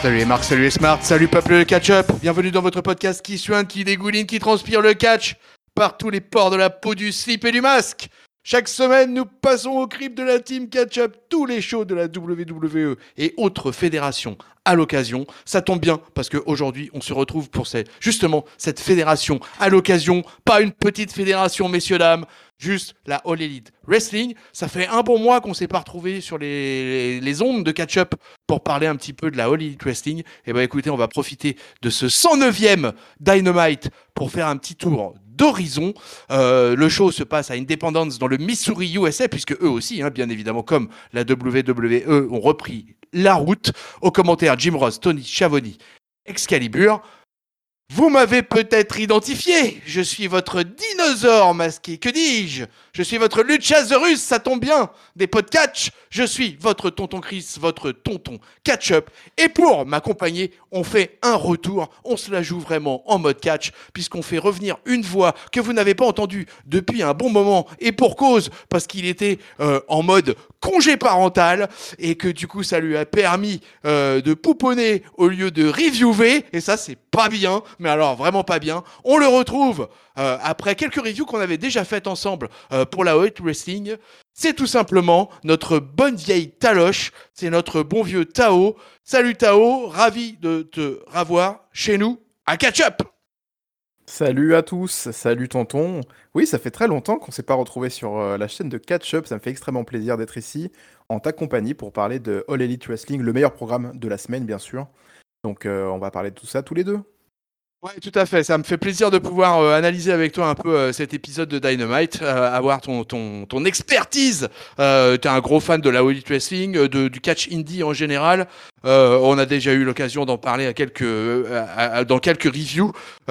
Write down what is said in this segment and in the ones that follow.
Salut les Marc, salut les Smart, salut peuple de catch-up. Bienvenue dans votre podcast qui suinte, qui dégouline, qui transpire le catch par tous les pores de la peau, du slip et du masque. Chaque semaine, nous passons au crible de la team catch-up tous les shows de la WWE et autres fédérations à l'occasion. Ça tombe bien parce qu'aujourd'hui, on se retrouve pour justement cette fédération à l'occasion. Pas une petite fédération, messieurs, dames. Juste la All Elite Wrestling. Ça fait un bon mois qu'on ne s'est pas retrouvé sur les ondes de catch-up pour parler un petit peu de la All Elite Wrestling. Et ben écoutez, on va profiter de ce 109e Dynamite pour faire un petit tour d'horizon. Le show se passe à Independence dans le Missouri, USA, puisque eux aussi, bien évidemment, comme la WWE, ont repris la route. Au commentaire, Jim Ross, Tony Schiavone, Excalibur. Vous m'avez peut-être identifié, je suis votre dinosaure masqué, que dis-je ? Je suis votre Luchasaurus, ça tombe bien, des podcasts, je suis votre tonton Chris, votre tonton catch-up. Et pour m'accompagner, on fait un retour, on se la joue vraiment en mode catch, puisqu'on fait revenir une voix que vous n'avez pas entendue depuis un bon moment, et pour cause, parce qu'il était en mode congé parental, et que du coup ça lui a permis de pouponner au lieu de reviewer, et ça c'est pas bien, mais alors vraiment pas bien. On le retrouve après quelques reviews qu'on avait déjà faites ensemble pour la All Elite Wrestling. C'est tout simplement notre bonne vieille Taloche, c'est notre bon vieux Tao. Salut Tao, ravi de te revoir chez nous à Catch Up. Salut à tous, salut tonton. Oui, ça fait très longtemps qu'on ne s'est pas retrouvé sur la chaîne de Catch Up, ça me fait extrêmement plaisir d'être ici en ta compagnie pour parler de All Elite Wrestling, le meilleur programme de la semaine bien sûr. Donc on va parler de tout ça tous les deux. Ouais, tout à fait. Ça me fait plaisir de pouvoir analyser avec toi un peu cet épisode de Dynamite, avoir ton expertise. T'es un gros fan de la All Elite Wrestling, du catch indie en général. On a déjà eu l'occasion d'en parler dans quelques reviews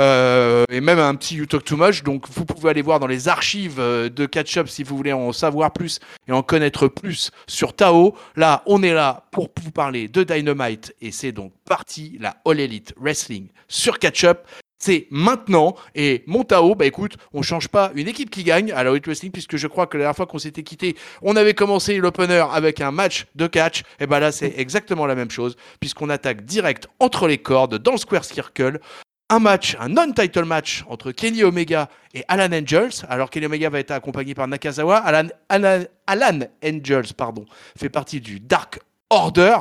et même un petit You Talk Too Much. Donc vous pouvez aller voir dans les archives de Catch Up si vous voulez en savoir plus et en connaître plus sur Tao. Là, on est là pour vous parler de Dynamite et c'est donc parti, la All Elite Wrestling sur Catch Up. C'est maintenant, et mon Tao, écoute, on change pas une équipe qui gagne à la All Elite Wrestling, puisque je crois que la dernière fois qu'on s'était quitté, on avait commencé l'opener avec un match de catch, et là c'est exactement la même chose, puisqu'on attaque direct entre les cordes, dans le Square Circle, un non-title match entre Kenny Omega et Alan Angels. Alors Kenny Omega va être accompagné par Nakazawa, Alan Angels, fait partie du Dark Order.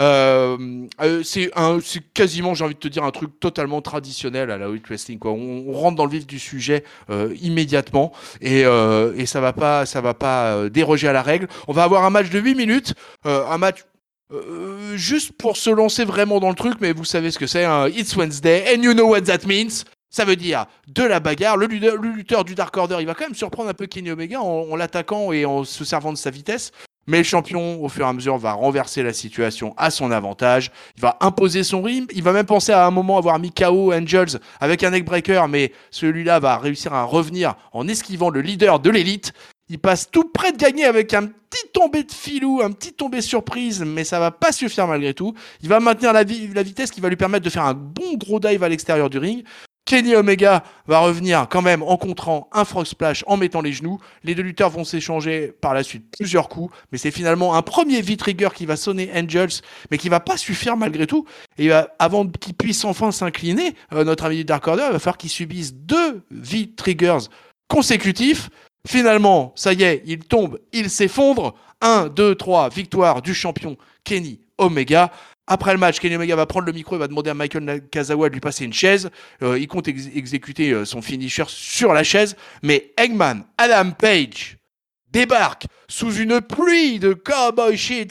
C'est quasiment, j'ai envie de te dire, un truc totalement traditionnel à la All Elite Wrestling, quoi. On rentre dans le vif du sujet immédiatement et ça va pas déroger à la règle. On va avoir un match de 8 minutes, un match juste pour se lancer vraiment dans le truc, mais vous savez ce que c'est, It's Wednesday and you know what that means. Ça veut dire de la bagarre. Le lutteur du Dark Order, il va quand même surprendre un peu Kenny Omega en l'attaquant et en se servant de sa vitesse. Mais le champion, au fur et à mesure, va renverser la situation à son avantage. Il va imposer son rythme. Il va même penser à un moment avoir mis KO Angels avec un neckbreaker, mais celui-là va réussir à revenir en esquivant le leader de l'élite. Il passe tout près de gagner avec un petit tombé de filou, un petit tombé surprise, mais ça va pas suffire malgré tout. Il va maintenir la vitesse qui va lui permettre de faire un bon gros dive à l'extérieur du ring. Kenny Omega va revenir quand même en contrant un frog splash en mettant les genoux. Les deux lutteurs vont s'échanger par la suite plusieurs coups, mais c'est finalement un premier V-trigger qui va sonner Angels, mais qui va pas suffire malgré tout. Et avant qu'il puisse enfin s'incliner, notre ami du Dark Order, il va falloir qu'il subisse 2 V-triggers consécutifs. Finalement, ça y est, il tombe, il s'effondre. 1, 2, 3, victoire du champion Kenny Omega. Après le match, Kenny Omega va prendre le micro et va demander à Michael Nakazawa de lui passer une chaise. Il compte exécuter son finisher sur la chaise. Mais Eggman, Adam Page, débarque sous une pluie de cowboy shit.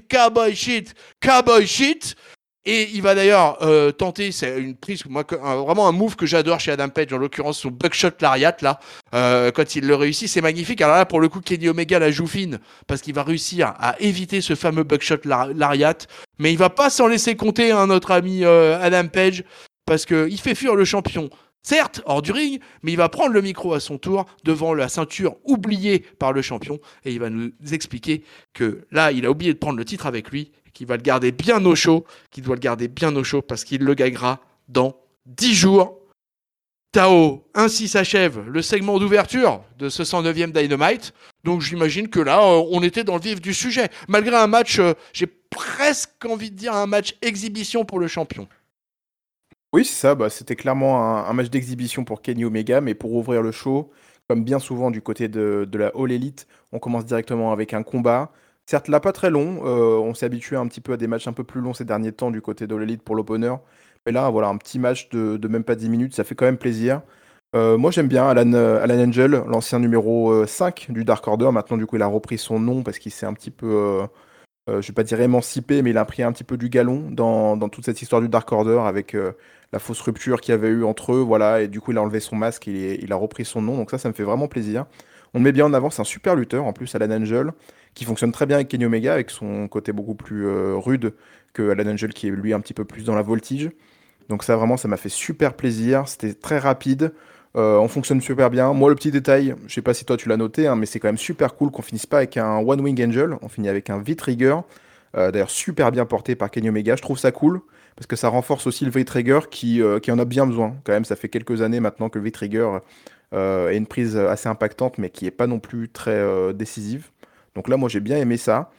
Et il va d'ailleurs tenter, c'est une prise, vraiment un move que j'adore chez Adam Page, en l'occurrence son buckshot lariat, là, quand il le réussit, c'est magnifique. Alors là, pour le coup, Kenny Omega la joue fine, parce qu'il va réussir à éviter ce fameux buckshot lariat, mais il va pas s'en laisser compter, notre ami Adam Page, parce qu'il fait fuir le champion. Certes, hors du ring, mais il va prendre le micro à son tour devant la ceinture oubliée par le champion et il va nous expliquer que là, il a oublié de prendre le titre avec lui, qu'il va le garder bien au chaud, parce qu'il le gagnera dans 10 jours. Tao, ainsi s'achève le segment d'ouverture de ce 109e Dynamite. Donc j'imagine que là, on était dans le vif du sujet. Malgré un match, j'ai presque envie de dire un match exhibition pour le champion. Oui, c'est ça, bah, c'était clairement un match d'exhibition pour Kenny Omega, mais pour ouvrir le show, comme bien souvent du côté de la All Elite, on commence directement avec un combat. Certes, là, pas très long, on s'est habitué un petit peu à des matchs un peu plus longs ces derniers temps du côté de All Elite pour l'opener. Mais là, voilà, un petit match de même pas 10 minutes, ça fait quand même plaisir. Moi, j'aime bien Alan Angel, l'ancien numéro 5 du Dark Order. Maintenant, du coup, il a repris son nom parce qu'il s'est un petit peu, je vais pas dire émancipé, mais il a pris un petit peu du galon dans toute cette histoire du Dark Order avec la fausse rupture qu'il y avait eu entre eux, voilà, et du coup il a enlevé son masque, il a repris son nom, donc ça me fait vraiment plaisir. On le met bien en avant, c'est un super lutteur en plus, Alan Angel, qui fonctionne très bien avec Kenny Omega, avec son côté beaucoup plus rude que Alan Angel qui est lui un petit peu plus dans la voltige. Donc ça vraiment, ça m'a fait super plaisir, c'était très rapide, on fonctionne super bien. Moi le petit détail, je sais pas si toi tu l'as noté, hein, mais c'est quand même super cool qu'on finisse pas avec un One Wing Angel, on finit avec un V-Trigger, d'ailleurs super bien porté par Kenny Omega, je trouve ça cool, parce que ça renforce aussi le V-Trigger qui en a bien besoin. Quand même, ça fait quelques années maintenant que le V-Trigger est une prise assez impactante, mais qui est pas non plus très décisive. Donc là, moi j'ai bien aimé ça.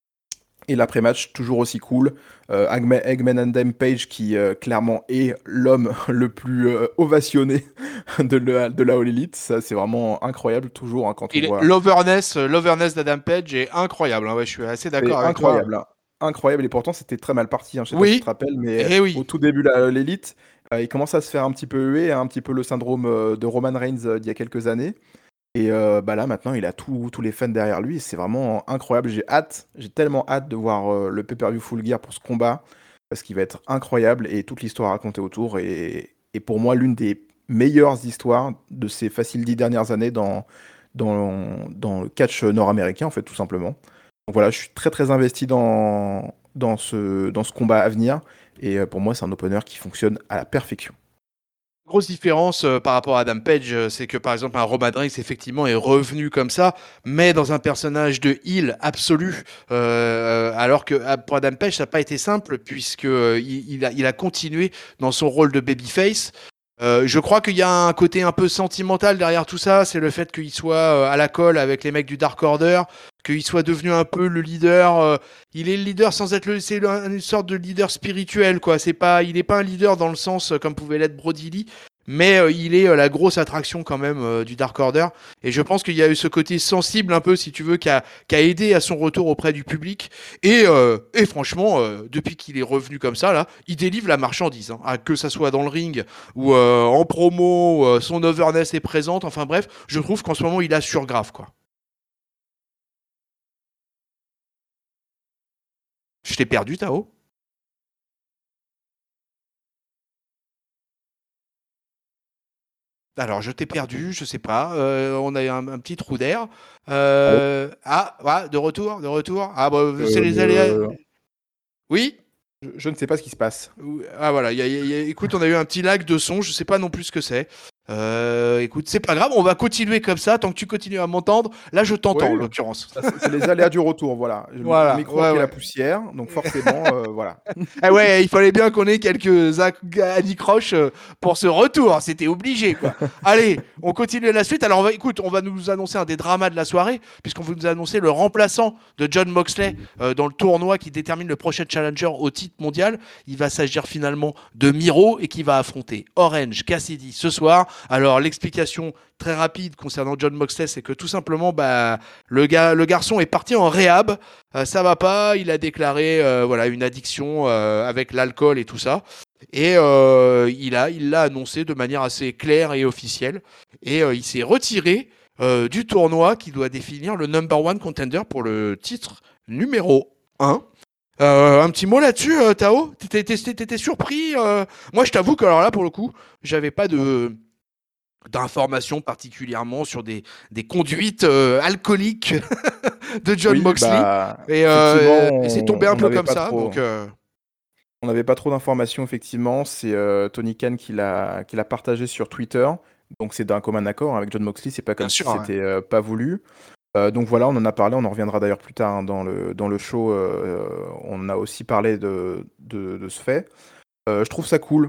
Et l'après-match, toujours aussi cool. Eggman and Page, qui clairement est l'homme le plus ovationné de la All Elite. Ça, c'est vraiment incroyable, toujours, hein, quand on voit. L'overness d'Adam Page est incroyable. Hein, ouais, je suis assez C'est d'accord avec toi. incroyable, hein. Incroyable. Et pourtant, c'était très mal parti, hein. Je sais pas si tu te Oui, rappelles, mais eh au oui. tout début de l'Elite, il commence à se faire un petit peu huer, un petit peu le syndrome de Roman Reigns d'il y a quelques années. Et bah là, maintenant, il a tous les fans derrière lui. C'est vraiment incroyable. J'ai tellement hâte de voir le pay-per-view Full Gear pour ce combat, parce qu'il va être incroyable et toute l'histoire racontée autour. Et pour moi, l'une des meilleures histoires de ces faciles 10 dernières années dans le catch nord-américain, en fait, tout simplement. Donc voilà, je suis très très investi dans ce combat à venir. Et pour moi, c'est un opener qui fonctionne à la perfection. Grosse différence par rapport à Adam Page, c'est que par exemple un Roman Reigns effectivement est revenu comme ça, mais dans un personnage de heel absolu, alors que pour Adam Page ça n'a pas été simple puisque il a continué dans son rôle de babyface. Je crois qu'il y a un côté un peu sentimental derrière tout ça, c'est le fait qu'il soit à la colle avec les mecs du Dark Order, qu'il soit devenu un peu le leader. Il est le leader sans être une sorte de leader spirituel, quoi. Il est pas un leader dans le sens comme pouvait l'être Brody Lee, mais il est la grosse attraction quand même du Dark Order. Et je pense qu'il y a eu ce côté sensible un peu, si tu veux, qui a aidé à son retour auprès du public. Et franchement, depuis qu'il est revenu comme ça, là, il délivre la marchandise, hein. Que ça soit dans le ring ou en promo, son overness est présente. Enfin bref, je trouve qu'en ce moment, il assure grave, quoi. Je t'ai perdu, Tao. Alors, je t'ai perdu, je sais pas. On a eu un petit trou d'air. Allô. Ouais, de retour, de retour. Ah, bah, c'est les aléas. Euh, Oui. je ne sais pas ce qui se passe. Ah, voilà. Écoute, on a eu un petit lag de son. Je sais pas non plus ce que c'est. Écoute, c'est pas grave. On va continuer comme ça. Tant que tu continues à m'entendre, là, je t'entends, en Oui, l'occurrence. ça, c'est les aléas du retour, voilà. Mon Voilà. micro a Ouais, pris la ouais. poussière, donc forcément, voilà. Ah ouais, il fallait bien qu'on ait quelques anicroches pour ce retour. C'était obligé, quoi. Allez, on continue la suite. Alors, écoute, on va nous annoncer un des dramas de la soirée, puisqu'on va nous annoncer le remplaçant de John Moxley dans le tournoi qui détermine le prochain challenger au titre mondial. Il va s'agir finalement de Miro et qui va affronter Orange Cassidy ce soir. Alors, l'explication très rapide concernant John Moxley, c'est que tout simplement, bah, le garçon est parti en réhab. Ça va pas, il a déclaré voilà une addiction avec l'alcool et tout ça. Et il l'a annoncé de manière assez claire et officielle. Et il s'est retiré du tournoi qui doit définir le number one contender pour le titre numéro un. Un petit mot là-dessus, Tao. T'étais surpris Moi, je t'avoue que alors là, pour le coup, j'avais pas d'informations particulièrement sur des conduites alcooliques de John Oui, Moxley. bah, Et, effectivement, c'est tombé un on peu n'avait comme pas ça. trop, Donc, on n'avait pas trop d'informations, effectivement. C'est Tony Khan qui l'a partagé sur Twitter. Donc c'est d'un commun accord avec John Moxley. C'est pas bien comme si sûr. Ouais. c'était pas voulu. Donc voilà, on en a parlé. On en reviendra d'ailleurs plus tard, hein, dans le show. On a aussi parlé de ce fait. Je trouve ça cool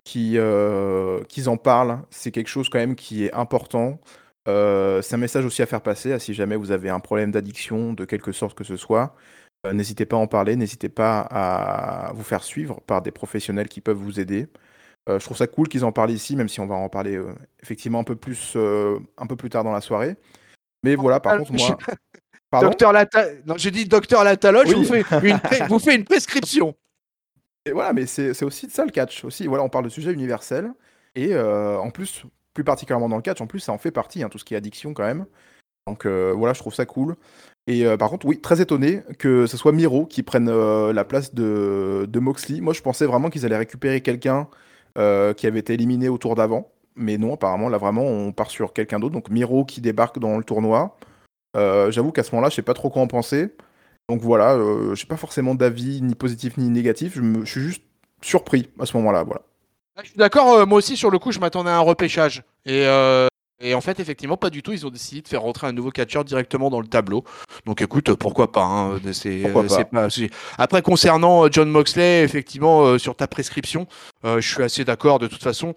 qu'ils en parlent. C'est quelque chose quand même qui est important. C'est un message aussi à faire passer, si jamais vous avez un problème d'addiction, de quelque sorte que ce soit. N'hésitez pas à en parler, n'hésitez pas à vous faire suivre par des professionnels qui peuvent vous aider. Je trouve ça cool qu'ils en parlent ici, même si on va en parler effectivement un peu plus tard dans la soirée. Mais voilà, par contre, moi... Pardon? Non, j'ai dit docteur Lataloche, Oui. vous fait une prescription. Et voilà, mais c'est aussi de ça le catch. Aussi, voilà, on parle de sujets universels. Et en plus, plus particulièrement dans le catch, en plus, ça en fait partie, hein, tout ce qui est addiction quand même. Donc voilà, je trouve ça cool. Et par contre, oui, très étonné que ce soit Miro qui prenne la place de Moxley. Moi, je pensais vraiment qu'ils allaient récupérer quelqu'un qui avait été éliminé au tour d'avant. Mais non, apparemment, là, vraiment, on part sur quelqu'un d'autre. Donc Miro qui débarque dans le tournoi. J'avoue qu'à ce moment-là, je sais pas trop quoi en penser. Donc voilà, je n'ai pas forcément d'avis ni positif ni négatif. Je suis juste surpris à ce moment-là. Voilà. Je suis d'accord, moi aussi sur le coup je m'attendais à un repêchage. Et en fait effectivement pas du tout, ils ont décidé de faire rentrer un nouveau catcheur directement dans le tableau. Donc écoute, pourquoi pas, hein, Pourquoi pas. Après concernant John Moxley, effectivement sur ta prescription, je suis assez d'accord de toute façon.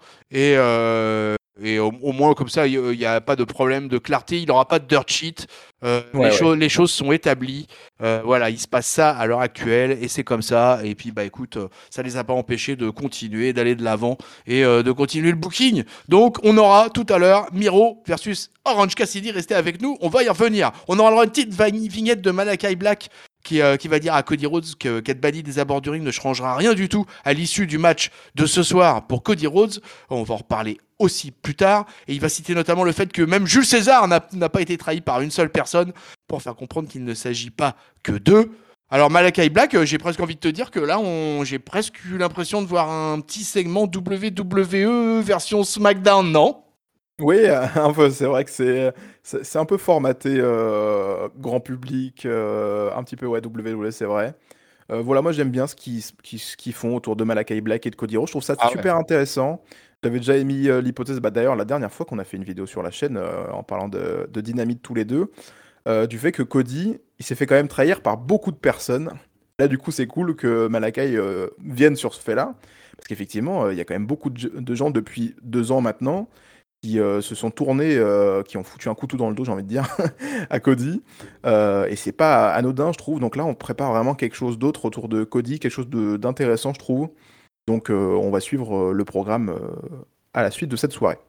Et au moins comme ça il n'y a pas de problème de clarté, il n'aura pas de dirt sheet. Ouais. Les choses sont établies. Voilà, il se passe ça à l'heure actuelle et c'est comme ça. Et puis bah écoute, ça les a pas empêchés de continuer, d'aller de l'avant et de continuer le booking. Donc on aura tout à l'heure Miro versus Orange Cassidy. Restez avec nous, on va y revenir. On aura une petite vignette de Malakai Black qui va dire à Cody Rhodes que qu'être banni des abords du ring ne changera rien du tout à l'issue du match de ce soir pour Cody Rhodes. On va en reparler aussi plus tard. Et il va citer notamment le fait que même Jules César n'a pas été trahi par une seule personne pour faire comprendre qu'il ne s'agit pas que d'eux. Alors Malakai Black, j'ai presque envie de te dire que là, j'ai presque eu l'impression de voir un petit segment WWE version SmackDown, non? Oui, un peu. C'est vrai que c'est un peu formaté grand public, un petit peu ouais, WWE, c'est vrai. Voilà, moi j'aime bien ce qu'ils font autour de Malakai Black et de Cody Rhodes. Je trouve ça Ah ouais. super intéressant. J'avais déjà émis l'hypothèse, bah, d'ailleurs la dernière fois qu'on a fait une vidéo sur la chaîne en parlant de Dynamite tous les deux, du fait que Cody, il s'est fait quand même trahir par beaucoup de personnes. Là, du coup, c'est cool que Malakai vienne sur ce fait-là, parce qu'effectivement, il y a quand même beaucoup de gens depuis 2 ans maintenant qui se sont tournés, qui ont foutu un couteau dans le dos, j'ai envie de dire, à Cody. Et c'est pas anodin, je trouve. Donc là, on prépare vraiment quelque chose d'autre autour de Cody, quelque chose d'intéressant, je trouve. Donc on va suivre le programme à la suite de cette soirée.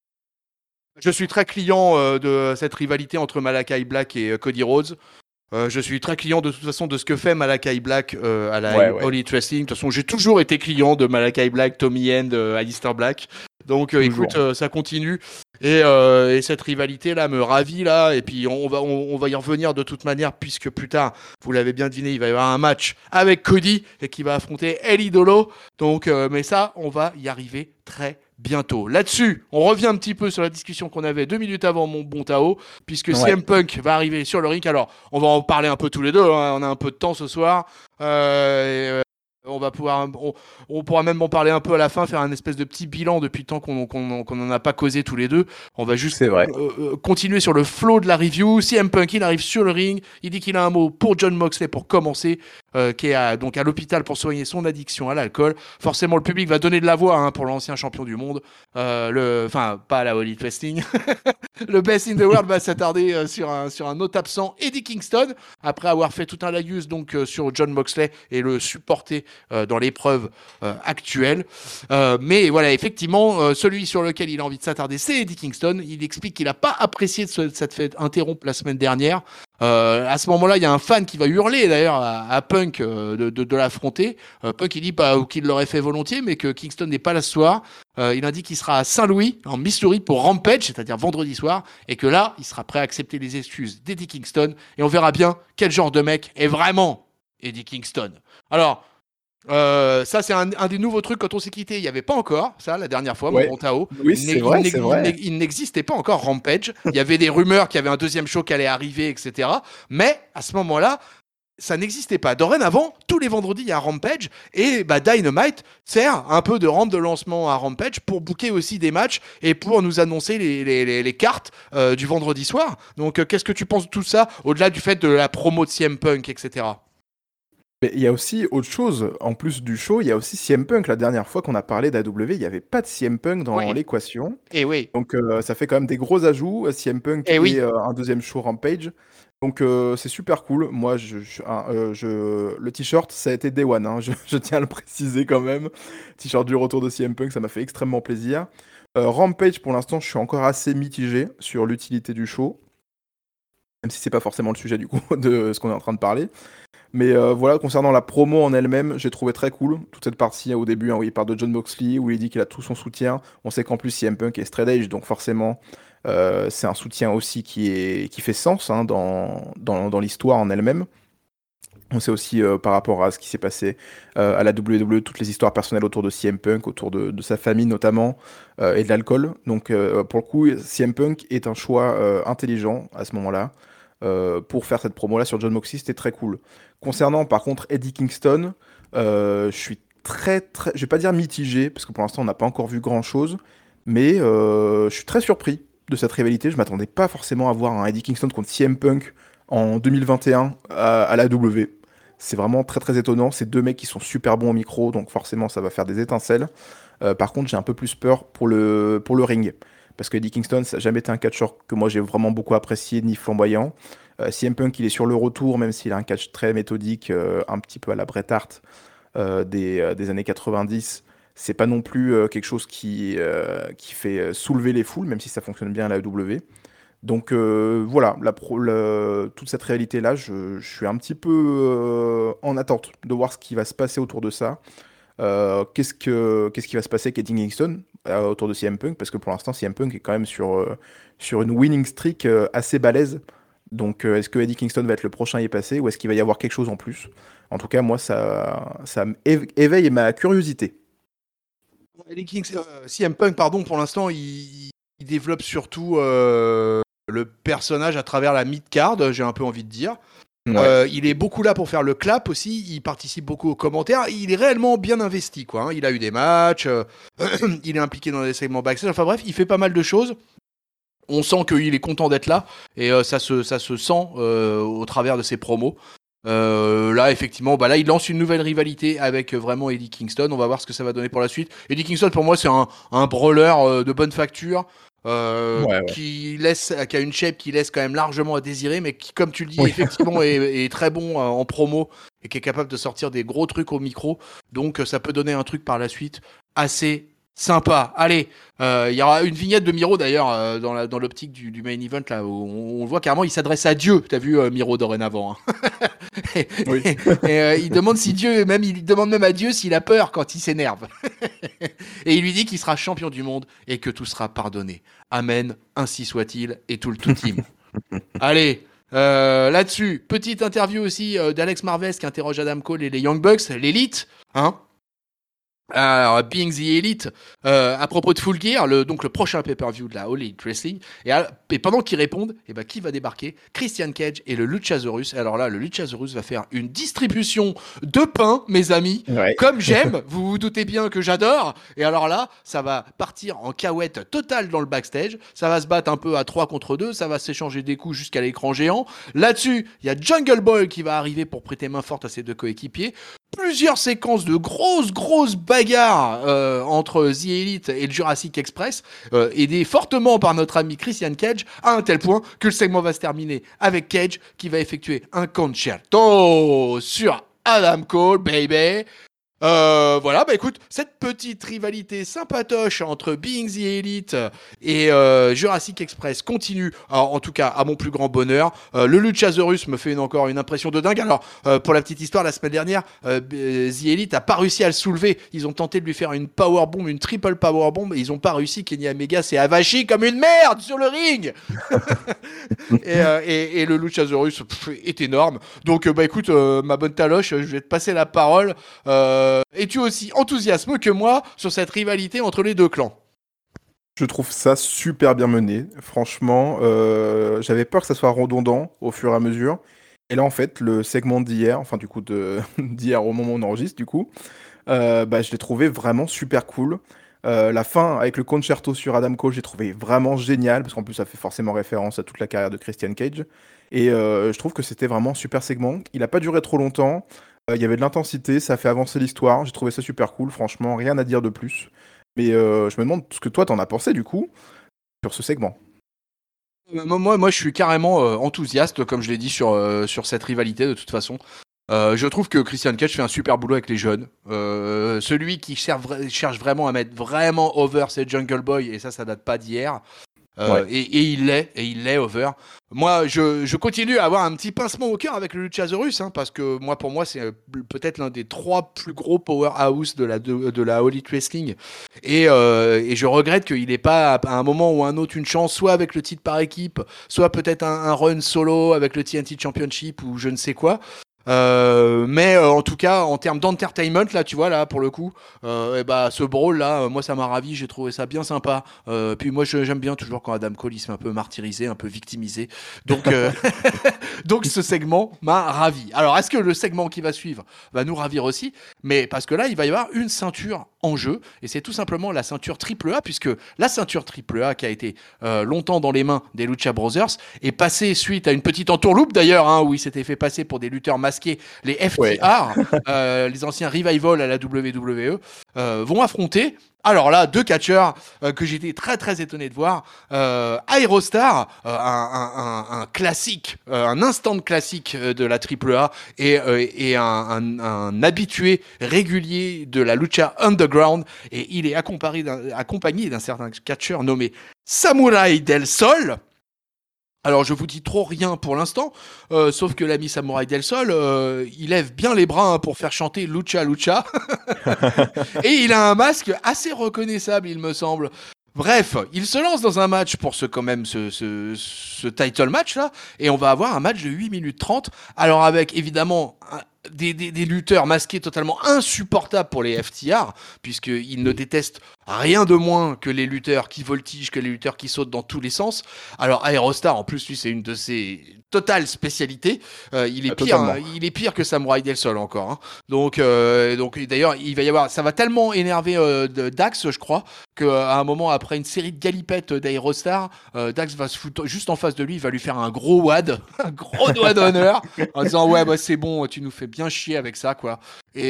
Je suis très client de cette rivalité entre Malakai Black et Cody Rhodes. Je suis très client de toute façon de ce que fait Malakai Black à la Ouais, ouais. All Elite Wrestling. De toute façon, j'ai toujours été client de Malakai Black, Tommy End, Alistair Black. Donc écoute, Toujours. ça continue. Et cette rivalité là me ravit là. Et puis on va y revenir de toute manière puisque plus tard, vous l'avez bien deviné, il va y avoir un match avec Cody et qui va affronter El Idolo. Donc, mais ça, on va y arriver très bientôt. Là-dessus, on revient un petit peu sur la discussion qu'on avait 2 minutes avant mon bon Tao, puisque Ouais. CM Punk va arriver sur le ring. Alors, on va en parler un peu tous les deux, hein. On a un peu de temps ce soir. On va on pourra même en parler un peu à la fin, faire un espèce de petit bilan depuis le temps qu'on n'en a pas causé tous les deux. On va juste C'est vrai. continuer sur le flow de la review. CM Punk, il arrive sur le ring. Il dit qu'il a un mot pour John Moxley pour commencer, qui est donc à l'hôpital pour soigner son addiction à l'alcool. Forcément, le public va donner de la voix, hein, pour l'ancien champion du monde. Enfin, pas à la All Elite Wrestling. Le Best in the World va s'attarder sur un autre absent, Eddie Kingston, après avoir fait tout un laïus donc sur John Moxley et le supporter dans l'épreuve actuelle. Mais voilà, effectivement, celui sur lequel il a envie de s'attarder, c'est Eddie Kingston. Il explique qu'il n'a pas apprécié cette fête interrompre la semaine dernière. À ce moment-là, il y a un fan qui va hurler d'ailleurs à Punk de l'affronter. Punk il dit qu'il l'aurait fait volontiers, mais que Kingston n'est pas là ce soir. Il indique qu'il sera à Saint-Louis, en Missouri, pour Rampage, c'est-à-dire vendredi soir, et que là, il sera prêt à accepter les excuses d'Eddie Kingston, et on verra bien quel genre de mec est vraiment Eddie Kingston. Alors, ça, c'est un des nouveaux trucs quand on s'est quitté. Il n'y avait pas encore ça la dernière fois, mon Ouais. bon Tao. Oui, c'est vrai, c'est vrai. Il n'existait pas encore Rampage. Il y avait des rumeurs qu'il y avait un deuxième show qui allait arriver, etc. Mais à ce moment-là, ça n'existait pas. Dorénavant, tous les vendredis, il y a Rampage et bah, Dynamite sert un peu de rampe de lancement à Rampage pour booker aussi des matchs et pour nous annoncer les cartes du vendredi soir. Donc, qu'est-ce que tu penses de tout ça, au-delà du fait de la promo de CM Punk, etc. Mais il y a aussi autre chose, en plus du show, il y a aussi CM Punk. La dernière fois qu'on a parlé d'AW, il n'y avait pas de CM Punk dans Oui. l'équation. Et oui. Donc ça fait quand même des gros ajouts, CM Punk Et et oui. un deuxième show Rampage. Donc c'est super cool. Moi, le t-shirt, ça a été Day One, hein, je tiens à le préciser quand même. T-shirt du retour de CM Punk, ça m'a fait extrêmement plaisir. Rampage, pour l'instant, je suis encore assez mitigé sur l'utilité du show. Même si c'est pas forcément le sujet du coup de ce qu'on est en train de parler. Mais voilà, concernant la promo en elle-même, j'ai trouvé très cool toute cette partie au début, hein, où il parle de John Moxley, où il dit qu'il a tout son soutien. On sait qu'en plus CM Punk est straight edge, donc forcément c'est un soutien aussi qui fait sens, hein, dans l'histoire en elle-même. On sait aussi par rapport à ce qui s'est passé à la WWE, toutes les histoires personnelles autour de CM Punk, autour de sa famille notamment, et de l'alcool. Donc pour le coup, CM Punk est un choix intelligent à ce moment-là pour faire cette promo-là sur John Moxley, c'était très cool. Concernant par contre Eddie Kingston, je suis très, je vais pas dire mitigé, parce que pour l'instant on n'a pas encore vu grand-chose, mais je suis très surpris de cette rivalité. Je m'attendais pas forcément à voir un Eddie Kingston contre CM Punk en 2021 à la W. C'est vraiment très étonnant. C'est deux mecs qui sont super bons au micro, donc forcément ça va faire des étincelles. Par contre, j'ai un peu plus peur pour le ring. Parce que Eddie Kingston, ça n'a jamais été un catcheur que moi j'ai vraiment beaucoup apprécié, ni flamboyant. CM Punk, il est sur le retour, même s'il a un catch très méthodique, un petit peu à la Bret Hart des années 90. C'est pas non plus quelque chose qui fait soulever les foules, même si ça fonctionne bien à la AEW. Donc voilà, toute cette réalité-là, je suis un petit peu en attente de voir ce qui va se passer autour de ça. Qu'est-ce qui va se passer avec Eddie Kingston autour de CM Punk? Parce que pour l'instant, CM Punk est quand même sur une winning streak assez balèze. Donc est-ce que Eddie Kingston va être le prochain à y passer ou est-ce qu'il va y avoir quelque chose en plus? En tout cas, moi, ça éveille ma curiosité. CM Punk, pardon, pour l'instant, il développe surtout le personnage à travers la mid-card, j'ai un peu envie de dire. Ouais. Il est beaucoup là pour faire le clap aussi, il participe beaucoup aux commentaires, il est réellement bien investi, quoi, hein. Il a eu des matchs, il est impliqué dans des segments backstage, enfin bref, il fait pas mal de choses. On sent qu'il est content d'être là, et ça se sent au travers de ses promos. Là, effectivement, là, il lance une nouvelle rivalité avec vraiment Eddie Kingston. On va voir ce que ça va donner pour la suite. Eddie Kingston, pour moi, c'est un brawler de bonne facture. Ouais. Qui a une shape qui laisse quand même largement à désirer, mais qui, comme tu le dis, Oui. effectivement est très bon en promo et qui est capable de sortir des gros trucs au micro. Donc ça peut donner un truc par la suite assez sympa. Allez, il y aura une vignette de Miro d'ailleurs dans l'optique du main event là où on voit carrément il s'adresse à Dieu. T'as vu Miro dorénavant, hein. et, Oui. il demande si Dieu, même il demande même à Dieu s'il a peur quand il s'énerve. Et il lui dit qu'il sera champion du monde et que tout sera pardonné. Amen, ainsi soit-il, et tout le tout team. Allez, là-dessus, petite interview aussi d'Alex Marvez qui interroge Adam Cole et les Young Bucks, l'élite, hein. Alors, Being the Elite, à propos de Full Gear, donc le prochain pay-per-view de la All Elite Wrestling, et pendant qu'ils répondent, qui va débarquer? Christian Cage et le Luchasaurus. Et alors là, le Luchasaurus va faire une distribution de pain, mes amis, Ouais. comme j'aime, vous vous doutez bien que j'adore. Et alors là, ça va partir en cahuète totale dans le backstage, ça va se battre un peu à 3 contre 2, ça va s'échanger des coups jusqu'à l'écran géant. Là-dessus, il y a Jungle Boy qui va arriver pour prêter main forte à ses deux coéquipiers. Plusieurs séquences de grosses bagarres entre The Elite et le Jurassic Express, aidées fortement par notre ami Christian Cage, à un tel point que le segment va se terminer avec Cage qui va effectuer un concerto sur Adam Cole, baby. Voilà, écoute, cette petite rivalité sympatoche entre Being the Elite et Jurassic Express continue, en tout cas à mon plus grand bonheur. Le Luchasaurus me fait encore une impression de dingue. Alors, pour la petite histoire, la semaine dernière, The Elite a pas réussi à le soulever. Ils ont tenté de lui faire une powerbomb, une triple powerbomb, et ils ont pas réussi. Kenny Omega s'est avachi comme une merde sur le ring. Et le Luchasaurus est énorme. Donc, écoute, ma bonne taloche, je vais te passer la parole. Es-tu aussi enthousiasme que moi sur cette rivalité entre les deux clans? Je trouve ça super bien mené. Franchement, j'avais peur que ça soit redondant au fur et à mesure. Et là, en fait, le segment d'hier, enfin du coup d'hier au moment où on enregistre, du coup, je l'ai trouvé vraiment super cool. La fin avec le concerto sur Adam Cole, j'ai trouvé vraiment génial, parce qu'en plus ça fait forcément référence à toute la carrière de Christian Cage. Et je trouve que c'était vraiment un super segment. Il n'a pas duré trop longtemps. Il y avait de l'intensité, ça fait avancer l'histoire. J'ai trouvé ça super cool, franchement, rien à dire de plus. Mais je me demande ce que toi t'en as pensé du coup sur ce segment. Moi, je suis carrément enthousiaste, comme je l'ai dit, sur cette rivalité de toute façon. Je trouve que Christian Cage fait un super boulot avec les jeunes. Celui qui cherche vraiment à mettre vraiment over, c'est Jungle Boy, et ça date pas d'hier. Ouais. Et il l'est over. Moi, je continue à avoir un petit pincement au cœur avec le Luchasaurus, hein, parce que pour moi, c'est peut-être l'un des 3 plus gros powerhouse de la All Elite Wrestling. Et je regrette qu'il n'ait pas, à un moment ou à un autre, une chance, soit avec le titre par équipe, soit peut-être un run solo avec le TNT Championship ou je ne sais quoi. Mais en tout cas, en termes d'entertainment, là, tu vois, là, pour le coup, et bah, ce brawl là, moi, ça m'a ravi, j'ai trouvé ça bien sympa. Puis moi, j'aime bien toujours quand Adam Cole il se fait un peu martyrisé, un peu victimisé. Donc, donc ce segment m'a ravi. Alors, est-ce que le segment qui va suivre va nous ravir aussi? Mais parce que là, il va y avoir une ceinture en jeu, et c'est tout simplement la ceinture triple A, puisque la ceinture triple A qui a été longtemps dans les mains des Lucha Brothers est passée suite à une petite entourloupe d'ailleurs, hein, où il s'était fait passer pour des lutteurs masqués, les Ouais. FTR, les anciens Revival à la WWE, vont affronter. Alors là, 2 catcheurs que j'étais très très étonné de voir. Aerostar, un classique, un instant classique de la AAA et un habitué régulier de la lucha underground. Et il est accompagné d'un certain catcheur nommé Samurai del Sol. Alors je vous dis trop rien pour l'instant, sauf que l'ami Samurai del Sol, il lève bien les bras hein, pour faire chanter Lucha Lucha. Et il a un masque assez reconnaissable, il me semble. Bref, il se lance dans un match pour ce title match là, et on va avoir un match de 8 minutes 30. Alors avec évidemment des lutteurs masqués totalement insupportables pour les FTR, puisqu'ils ne détestent rien de moins que les lutteurs qui voltigent, que les lutteurs qui sautent dans tous les sens. Alors Aerostar, en plus, lui, c'est une de ses totales spécialités. Il est pire, hein, Totalement. il est pire que Samurai Del Sol encore. Hein. Donc d'ailleurs, il va y avoir, ça va tellement énerver Dax, je crois, qu'à un moment après une série de galipettes d'Aerostar, Dax va se foutre juste en face de lui, il va lui faire un gros wad, un gros doigt d'honneur, en disant ouais bah c'est bon, tu nous fais bien chier avec ça quoi.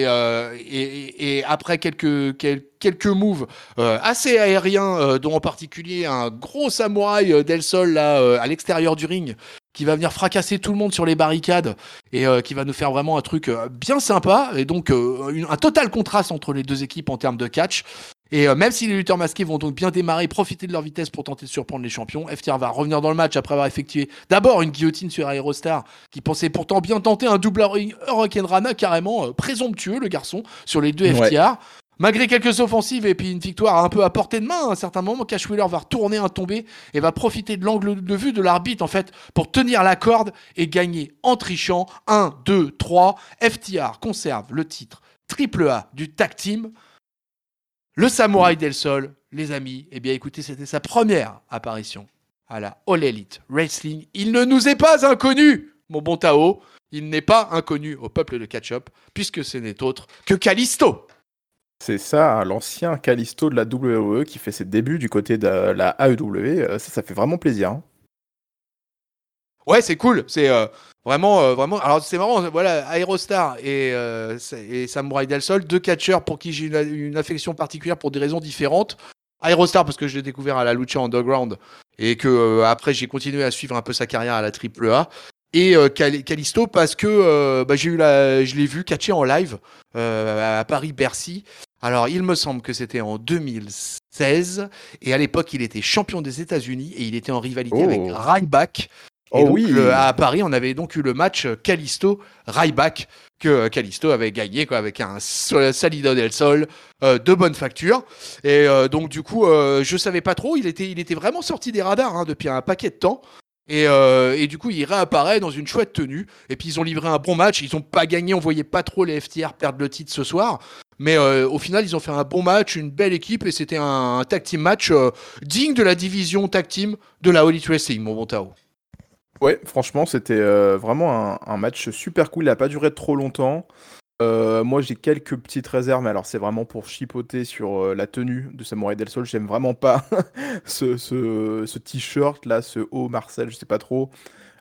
Et après quelques moves assez aériens, dont en particulier un gros samouraï Del Sol là à l'extérieur du ring qui va venir fracasser tout le monde sur les barricades et qui va nous faire vraiment un truc bien sympa et donc un total contraste entre les deux équipes en termes de catch. Et même si les lutteurs masqués vont donc bien démarrer, profiter de leur vitesse pour tenter de surprendre les champions, FTR va revenir dans le match après avoir effectué d'abord une guillotine sur Aerostar, qui pensait pourtant bien tenter un double Hurricane Rana carrément présomptueux, le garçon, sur les deux Ouais. FTR. Malgré quelques offensives et puis une victoire un peu à portée de main, à un certain moment, Cash Wheeler va retourner un tombé et va profiter de l'angle de vue de l'arbitre en fait pour tenir la corde et gagner en trichant 1, 2, 3. FTR conserve le titre triple A du tag team. Le Samouraï Del Sol, les amis, eh bien écoutez, c'était sa première apparition à la All Elite Wrestling. Il ne nous est pas inconnu, mon bon Tao. Il n'est pas inconnu au peuple de Catch-Up, puisque ce n'est autre que Kalisto. C'est ça, l'ancien Kalisto de la WWE qui fait ses débuts du côté de la AEW. Ça fait vraiment plaisir, hein. Ouais, c'est cool. C'est vraiment. Alors c'est marrant. Voilà, Aerostar et Samurai Del Sol, 2 catcheurs pour qui j'ai une affection particulière pour des raisons différentes. Aerostar parce que je l'ai découvert à la Lucha Underground et que après j'ai continué à suivre un peu sa carrière à la AAA. Et Kalisto parce que je l'ai vu catcher en live à Paris-Bercy. Alors il me semble que c'était en 2016 et à l'époque il était champion des États-Unis et il était en rivalité avec Oh, Ryback. Et oh donc, oui. à Paris, on avait donc eu le match Kalisto-Ryback que Kalisto avait gagné quoi, avec un Salido del Sol de bonne facture. Et donc, du coup, je savais pas trop. Il était vraiment sorti des radars hein, depuis un paquet de temps. Et du coup, il réapparaît dans une chouette tenue. Et puis, ils ont livré un bon match. Ils n'ont pas gagné. On voyait pas trop les FTR perdre le titre ce soir. Mais au final, ils ont fait un bon match, une belle équipe. Et c'était un tag team match digne de la division tag team de la All Elite Wrestling, mon bon Tao. Ouais, franchement, c'était vraiment un match super cool. Il n'a pas duré trop longtemps. Moi, j'ai quelques petites réserves, mais alors c'est vraiment pour chipoter sur la tenue de Samurai Del Sol. J'aime vraiment pas ce t-shirt là, ce haut Marcel, je sais pas trop.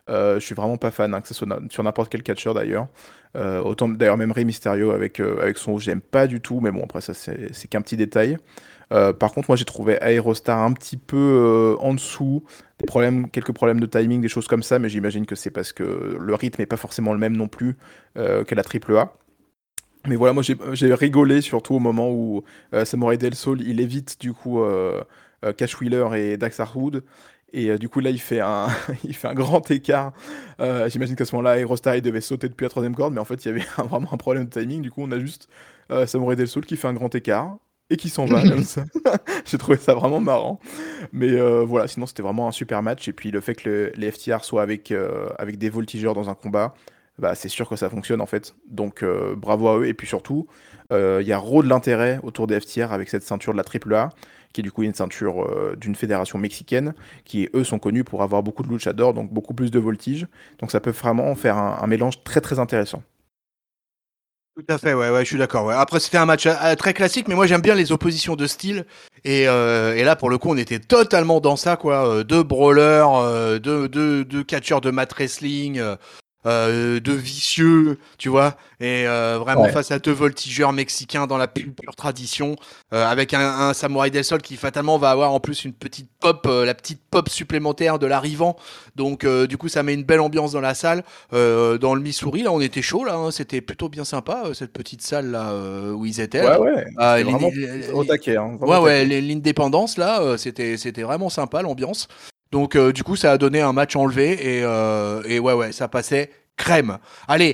Je suis vraiment pas fan, hein, que ce soit sur n'importe quel catcheur d'ailleurs. Autant d'ailleurs même Rey Mysterio avec son rouge, j'aime pas du tout, mais bon après ça c'est qu'un petit détail. Par contre moi j'ai trouvé Aerostar un petit peu en dessous, quelques problèmes de timing, des choses comme ça, mais j'imagine que c'est parce que le rythme est pas forcément le même non plus que la triple A. Mais voilà, moi j'ai rigolé surtout au moment où Samurai Del Sol il évite du coup Cash Wheeler et Dax Harwood. Et du coup là il fait un, il fait un grand écart. J'imagine qu'à ce moment-là, Aerostar il devait sauter depuis la troisième corde, mais en fait il y avait vraiment un problème de timing. Du coup on a juste Samurai Del Sol qui fait un grand écart et qui s'en va comme ça. J'ai trouvé ça vraiment marrant. Mais voilà, sinon c'était vraiment un super match. Et puis le fait que les FTR soient avec des voltigeurs dans un combat, bah, c'est sûr que ça fonctionne en fait. Donc bravo à eux. Et puis surtout, il y a de l'intérêt autour des FTR avec cette ceinture de la AAA, qui est du coup une ceinture d'une fédération mexicaine, qui eux sont connus pour avoir beaucoup de luchadors, donc beaucoup plus de voltige. Donc ça peut vraiment faire un mélange très très intéressant. Tout à fait, ouais, je suis d'accord. Ouais. Après, c'était un match très classique, mais moi j'aime bien les oppositions de style. Et là, pour le coup, on était totalement dans ça, quoi. Deux brawlers, deux catcheurs de mat wrestling, de vicieux, tu vois, et vraiment Ouais. face à deux voltigeurs mexicains dans la pure tradition, avec un Samurai Del Sol qui fatalement va avoir en plus une petite pop, la petite pop supplémentaire de l'arrivant. Donc du coup, ça met une belle ambiance dans la salle. Dans le Missouri, là, on était chaud, là, hein, c'était plutôt bien sympa, cette petite salle là où ils étaient Ouais, là. ouais, Euh, c'était vraiment au l'in- taquet, hein, vraiment Ouais, au taquet. l'indépendance là, c'était vraiment sympa l'ambiance. Donc du coup, ça a donné un match enlevé et ouais, ça passait crème. Allez,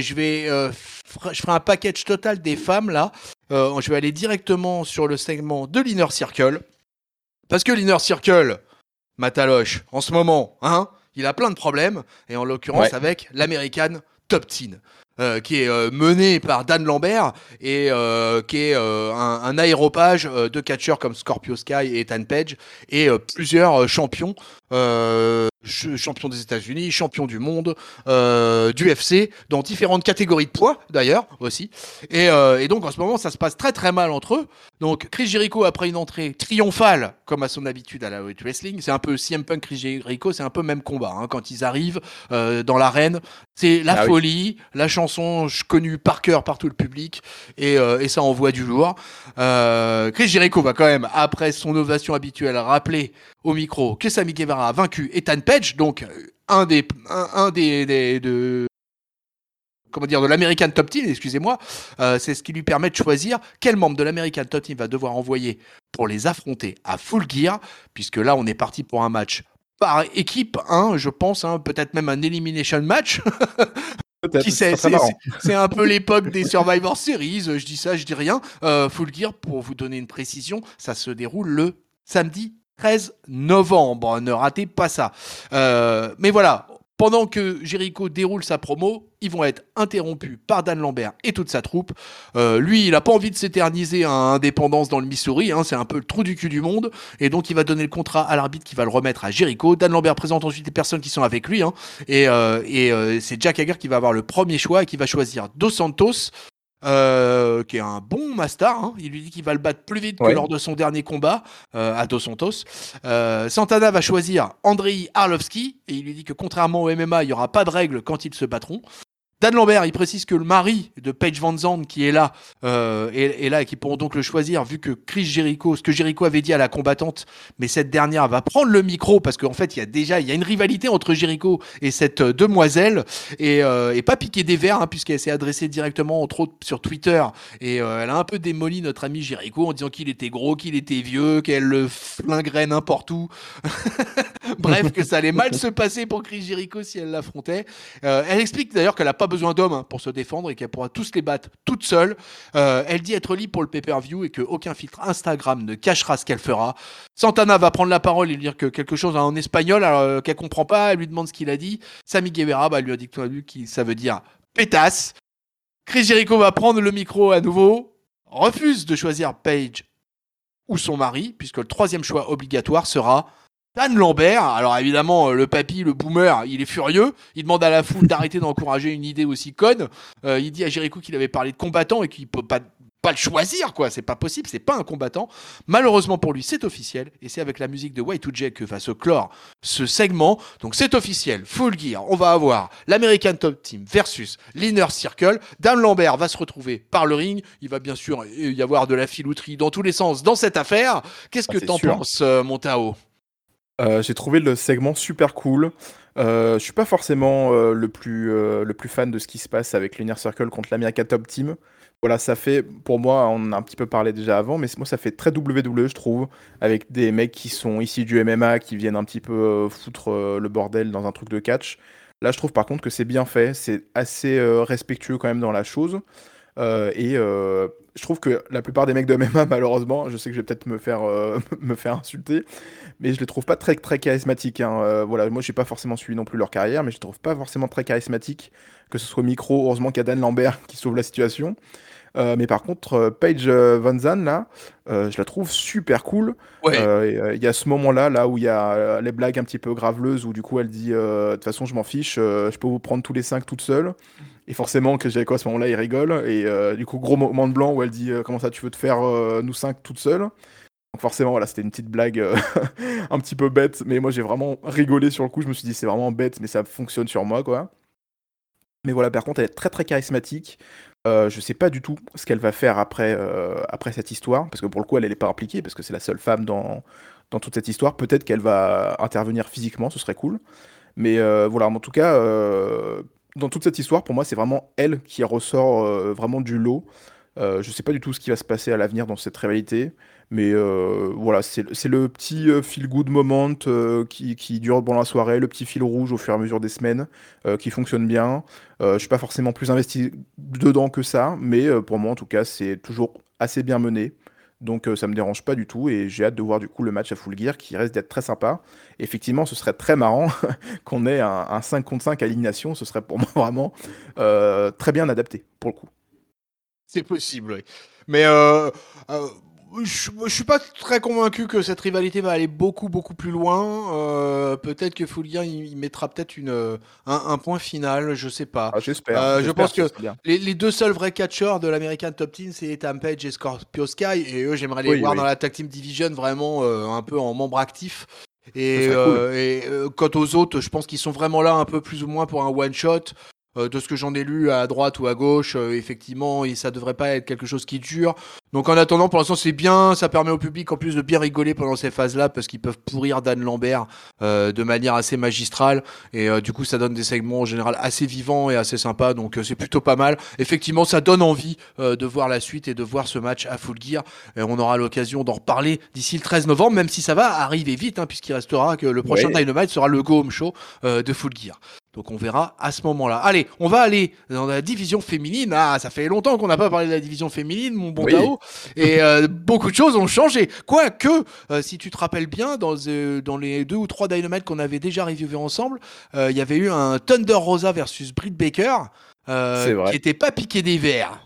je ferai un package total des femmes là. Je vais aller directement sur le segment de l'Inner Circle parce que l'Inner Circle, Mataloche, en ce moment, hein, il a plein de problèmes, et en l'occurrence Ouais. avec l'American Top Team, qui est mené par Dan Lambert et qui est un aéropage de catcheurs comme Scorpio Sky et Ethan Page et plusieurs champions, champions des États-Unis, champions du monde, du FC, dans différentes catégories de poids d'ailleurs aussi. Et donc en ce moment, ça se passe très très mal entre eux. Donc Chris Jericho après une entrée triomphale comme à son habitude à la Elite Wrestling, c'est un peu CM Punk Chris Jericho, c'est un peu même combat hein, quand ils arrivent dans l'arène, c'est la Ah oui. folie, la chanson connue par cœur par tout le public et ça envoie du lourd. Chris Jericho va quand même après son ovation habituelle rappeler au micro que Sammy Guevara a vaincu Ethan Page, donc un des de comment dire, de l'American Top Team, excusez-moi, c'est ce qui lui permet de choisir quel membre de l'American Top Team va devoir envoyer pour les affronter à Full Gear, puisque là, on est parti pour un match par équipe, hein, je pense, hein, peut-être même un elimination match. Qui Peut-être, ce sait, serait très marrant. c'est un peu l'époque des Survivor Series, je dis ça, je dis rien. Full Gear, pour vous donner une précision, ça se déroule le samedi 13 novembre, ne ratez pas ça. Mais voilà, pendant que Jericho déroule sa promo, ils vont être interrompus par Dan Lambert et toute sa troupe. Lui, il a pas envie de s'éterniser à Indépendance dans le Missouri, hein, c'est un peu le trou du cul du monde, et donc il va donner le contrat à l'arbitre qui va le remettre à Jericho. Dan Lambert présente ensuite les personnes qui sont avec lui, hein, et c'est Jack Hager qui va avoir le premier choix et qui va choisir Dos Santos, qui est un bon master. Hein. Il lui dit qu'il va le battre plus vite que Ouais. lors de son dernier combat à Dos Santos. Santana va choisir Andrei Arlovski et il lui dit que contrairement au MMA, il n'y aura pas de règles quand ils se battront. Dan Lambert, il précise que le mari de Paige Van Zandt qui est là, est là et qui pourront donc le choisir vu que Chris Jericho, ce que Jericho avait dit à la combattante, mais cette dernière va prendre le micro parce qu'en fait il y a une rivalité entre Jericho et cette demoiselle et pas piquer des verres hein, puisqu'elle s'est adressée directement entre autres sur Twitter et elle a un peu démoli notre ami Jericho en disant qu'il était gros, qu'il était vieux, qu'elle le flinguerait n'importe où. Bref, que ça allait mal se passer pour Chris Jericho si elle l'affrontait. Elle explique d'ailleurs qu'elle n'a pas besoin d'hommes hein, pour se défendre et qu'elle pourra tous les battre toute seule. Elle dit être libre pour le pay-per-view et qu'aucun filtre Instagram ne cachera ce qu'elle fera. Santana va prendre la parole et lui dire que quelque chose en espagnol qu'elle comprend pas. Elle lui demande ce qu'il a dit. Sammy Guevara lui a dit que ça veut dire pétasse. Chris Jericho va prendre le micro à nouveau, refuse de choisir Paige ou son mari, puisque le troisième choix obligatoire sera Dan Lambert. Alors évidemment, le papy, le boomer, il est furieux. Il demande à la foule d'arrêter d'encourager une idée aussi conne. Il dit à Jericho qu'il avait parlé de combattant et qu'il peut pas pas le choisir, quoi. C'est pas possible, c'est pas un combattant. Malheureusement pour lui, c'est officiel. Et c'est avec la musique de Y2J que va se clore ce segment. Donc c'est officiel, Full Gear. On va avoir l'American Top Team versus l'Inner Circle. Dan Lambert va se retrouver par le ring. Il va bien sûr y avoir de la filouterie dans tous les sens dans cette affaire. Qu'est-ce que C'est t'en sûr. penses, mon Tao? J'ai trouvé le segment super cool. Je suis pas forcément le plus fan de ce qui se passe avec l'Inner Circle contre l'American Top Team. Voilà, ça fait, pour moi, on en a un petit peu parlé déjà avant, mais moi ça fait très WWE, je trouve, avec des mecs qui sont ici du MMA, qui viennent un petit peu foutre le bordel dans un truc de catch. Là, je trouve par contre que c'est bien fait, c'est assez respectueux quand même dans la chose. Je trouve que la plupart des mecs de MMA, malheureusement, je sais que je vais peut-être me faire insulter, mais je les trouve pas très, très charismatiques, hein. Voilà, moi, j'ai pas forcément suivi non plus leur carrière, mais je les trouve pas forcément très charismatiques, que ce soit Micro, heureusement qu'il y a Dan Lambert qui sauve la situation. Mais par contre, Paige Van Zandt, là, je la trouve super cool. Ouais. Il y a ce moment-là, là où il y a les blagues un petit peu graveleuses, où du coup elle dit de toute façon, je m'en fiche, je peux vous prendre tous les 5 toute seule. Et forcément, que j'ai quoi à ce moment-là, il rigole. Et du coup, gros moment de blanc où elle dit comment ça, tu veux te faire nous 5 toute seule. Donc forcément, voilà, c'était une petite blague un petit peu bête, mais moi j'ai vraiment rigolé sur le coup. Je me suis dit, c'est vraiment bête, mais ça fonctionne sur moi, quoi. Mais voilà, par contre, elle est très très charismatique. Je sais pas du tout ce qu'elle va faire après cette histoire, parce que pour le coup, elle n'est pas impliquée, parce que c'est la seule femme dans toute cette histoire. Peut-être qu'elle va intervenir physiquement, ce serait cool. Mais voilà, en tout cas, dans toute cette histoire, pour moi, c'est vraiment elle qui ressort vraiment du lot. Je sais pas du tout ce qui va se passer à l'avenir dans cette rivalité, mais voilà, c'est le petit feel-good moment qui dure pendant la soirée, le petit fil rouge au fur et à mesure des semaines, qui fonctionne bien. Je suis pas forcément plus investi dedans que ça, mais pour moi, en tout cas, c'est toujours assez bien mené. Donc ça me dérange pas du tout et j'ai hâte de voir du coup le match à Full Gear qui reste d'être très sympa. Effectivement, ce serait très marrant qu'on ait un 5 contre 5 à élimination, ce serait pour moi vraiment très bien adapté pour le coup. C'est possible, oui. Mais euh, je suis pas très convaincu que cette rivalité va aller beaucoup beaucoup plus loin. Peut-être que Fulgir il mettra peut-être un point final, je sais pas. Ah, Je pense j'espère, ce que serait bien. les deux seuls vrais catcheurs de l'American Top Team, c'est Ethan Page et Scorpio Sky, et eux j'aimerais les Oui, voir dans oui, la Tag Team Division vraiment un peu en membre actif. ce serait cool. Quant aux autres, je pense qu'ils sont vraiment là un peu plus ou moins pour un one shot. De ce que j'en ai lu à droite ou à gauche, effectivement, et ça devrait pas être quelque chose qui dure. Donc en attendant, pour l'instant, c'est bien. Ça permet au public en plus de bien rigoler pendant ces phases-là parce qu'ils peuvent pourrir Dan Lambert de manière assez magistrale. Et du coup, ça donne des segments en général assez vivants et assez sympas. Donc c'est plutôt pas mal. Effectivement, ça donne envie de voir la suite et de voir ce match à Full Gear. Et on aura l'occasion d'en reparler d'ici le 13 novembre, même si ça va arriver vite, hein, puisqu'il restera que le prochain Oui, Dynamite sera le Go Home Show de Full Gear. Donc on verra à ce moment-là. Allez, on va aller dans la division féminine. Ah, ça fait longtemps qu'on n'a pas parlé de la division féminine, mon bon oui, Tao. Et beaucoup de choses ont changé. Quoique, si tu te rappelles bien, dans les 2 ou 3 Dynamite qu'on avait déjà reviewé ensemble, il y avait eu un Thunder Rosa versus Britt Baker c'est qui vrai. était pas piqué des verres.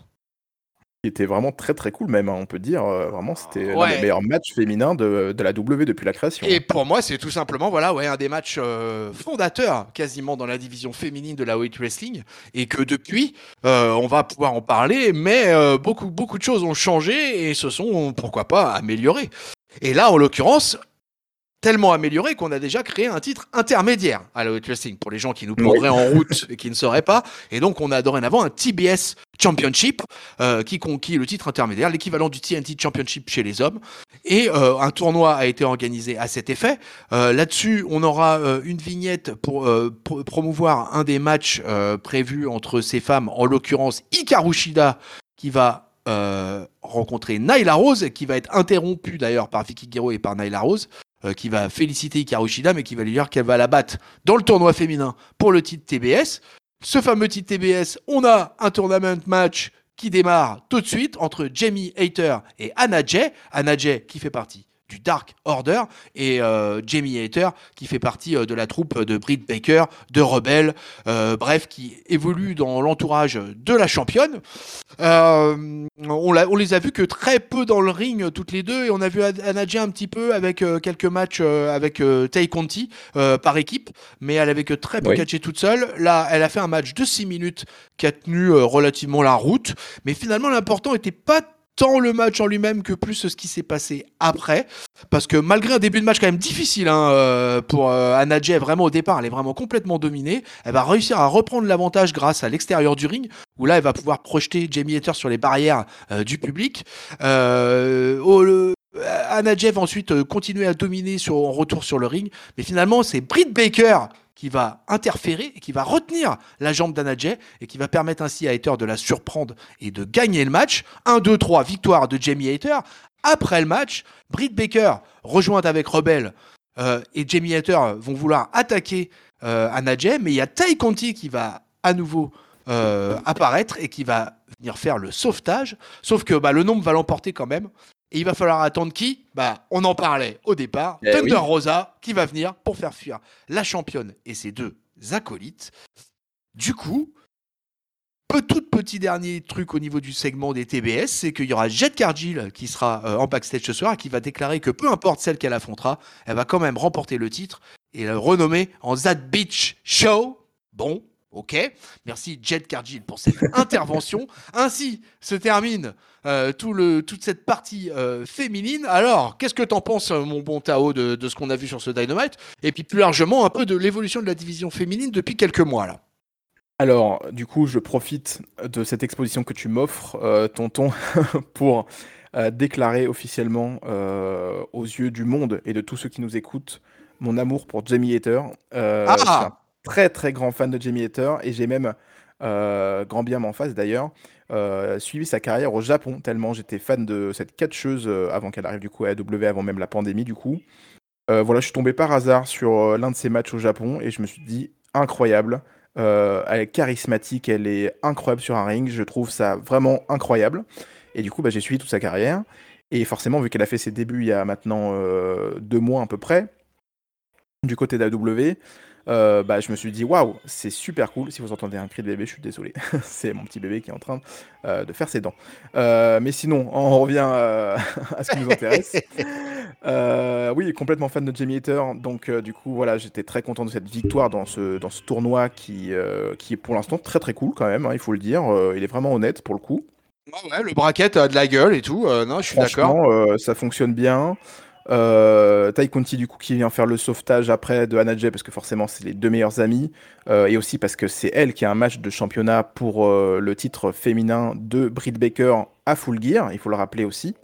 Qui était vraiment très très cool même, hein, on peut dire. Vraiment, c'était l'un des Ouais. meilleurs matchs féminins de la W depuis la création, Et hein. pour moi, c'est tout simplement voilà, ouais, un des matchs fondateurs quasiment dans la division féminine de la Weight Wrestling. Et que depuis, on va pouvoir en parler, mais beaucoup de choses ont changé et se sont, pourquoi pas, améliorées. Et là, en l'occurrence, tellement amélioré qu'on a déjà créé un titre intermédiaire à la Weight Wrestling pour les gens qui nous Oui. prendraient en route et qui ne sauraient pas. Et donc, on a dorénavant un TBS Championship qui conquit le titre intermédiaire, l'équivalent du TNT Championship chez les hommes. Et un tournoi a été organisé à cet effet. Là-dessus, on aura une vignette pour promouvoir un des matchs prévus entre ces femmes, en l'occurrence Hikaru Shida, qui va rencontrer Nyla Rose, qui va être interrompu d'ailleurs par Vicky Guerrero et par Nyla Rose, qui va féliciter Hikaru Shida, mais qui va lui dire qu'elle va la battre dans le tournoi féminin pour le titre TBS. Ce fameux titre TBS, on a un tournament match qui démarre tout de suite entre Jamie Hayter et Anna Jay. Anna Jay qui fait partie du Dark Order et Jamie Hayter qui fait partie de la troupe de Britt Baker, de Rebel, bref, qui évolue dans l'entourage de la championne. On les a vus que très peu dans le ring toutes les deux et on a vu Anna Jay un petit peu avec quelques matchs avec Tay Conti par équipe, mais elle avait que très peu Oui. catché toute seule. Là, elle a fait un match de 6 minutes qui a tenu relativement la route, mais finalement l'important n'était pas tant le match en lui-même que plus ce qui s'est passé après. Parce que malgré un début de match quand même difficile pour Anna Jay, vraiment au départ, elle est vraiment complètement dominée. Elle va réussir à reprendre l'avantage grâce à l'extérieur du ring, où là, elle va pouvoir projeter Jamie Hayter sur les barrières du public. Anna Jay va ensuite continuer à dominer en retour sur le ring. Mais finalement, c'est Britt Baker qui va interférer et qui va retenir la jambe d'Anna Jay et qui va permettre ainsi à Hayter de la surprendre et de gagner le match. 1-2-3, victoire de Jamie Hayter. Après le match, Britt Baker, rejointe avec Rebel et Jamie Hayter, vont vouloir attaquer Anna Jay, mais il y a Tay Conti qui va à nouveau apparaître et qui va venir faire le sauvetage. Sauf que le nombre va l'emporter quand même. Et il va falloir attendre qui ? On en parlait au départ. Thunder Rosa qui va venir pour faire fuir la championne et ses 2 acolytes. Du coup, tout petit dernier truc au niveau du segment des TBS, c'est qu'il y aura Jade Cargill qui sera en backstage ce soir et qui va déclarer que peu importe celle qu'elle affrontera, elle va quand même remporter le titre et le renommer en That Bitch Show. Bon, ok. Merci Jade Cargill pour cette intervention. Ainsi se termine toute cette partie féminine. Alors, qu'est-ce que t'en penses, mon bon Tao, de ce qu'on a vu sur ce Dynamite ? Et puis plus largement, un peu de l'évolution de la division féminine depuis quelques mois, là. Alors, du coup, je profite de cette exposition que tu m'offres, tonton, pour déclarer officiellement aux yeux du monde et de tous ceux qui nous écoutent mon amour pour Jamie Hayter. Je suis un très très grand fan de Jamie Hayter et j'ai même, grand bien m'en face d'ailleurs, suivi sa carrière au Japon, tellement j'étais fan de cette catcheuse avant qu'elle arrive du coup à AEW, avant même la pandémie du coup. Voilà, je suis tombé par hasard sur l'un de ses matchs au Japon et je me suis dit incroyable. Elle est charismatique, elle est incroyable sur un ring, je trouve ça vraiment incroyable. Et du coup, j'ai suivi toute sa carrière. Et forcément, vu qu'elle a fait ses débuts il y a maintenant 2 mois à peu près, du côté d'AEW, je me suis dit waouh, c'est super cool. Si vous entendez un cri de bébé, je suis désolé. C'est mon petit bébé qui est en train de faire ses dents. Mais sinon, on revient à ce qui nous intéresse. Oui, complètement fan de Jamie Hayter. Donc, du coup, voilà, j'étais très content de cette victoire dans ce tournoi qui est pour l'instant très très cool quand même, hein, il faut le dire. Il est vraiment honnête pour le coup. Ouais, le bracket a de la gueule et tout. Non, je suis d'accord. Franchement, ça fonctionne bien. Tay Conti, du coup, qui vient faire le sauvetage après de Hannah Jay, parce que forcément, c'est les 2 meilleures amies. Et aussi parce que c'est elle qui a un match de championnat pour le titre féminin de Britt Baker à Full Gear, il faut le rappeler aussi.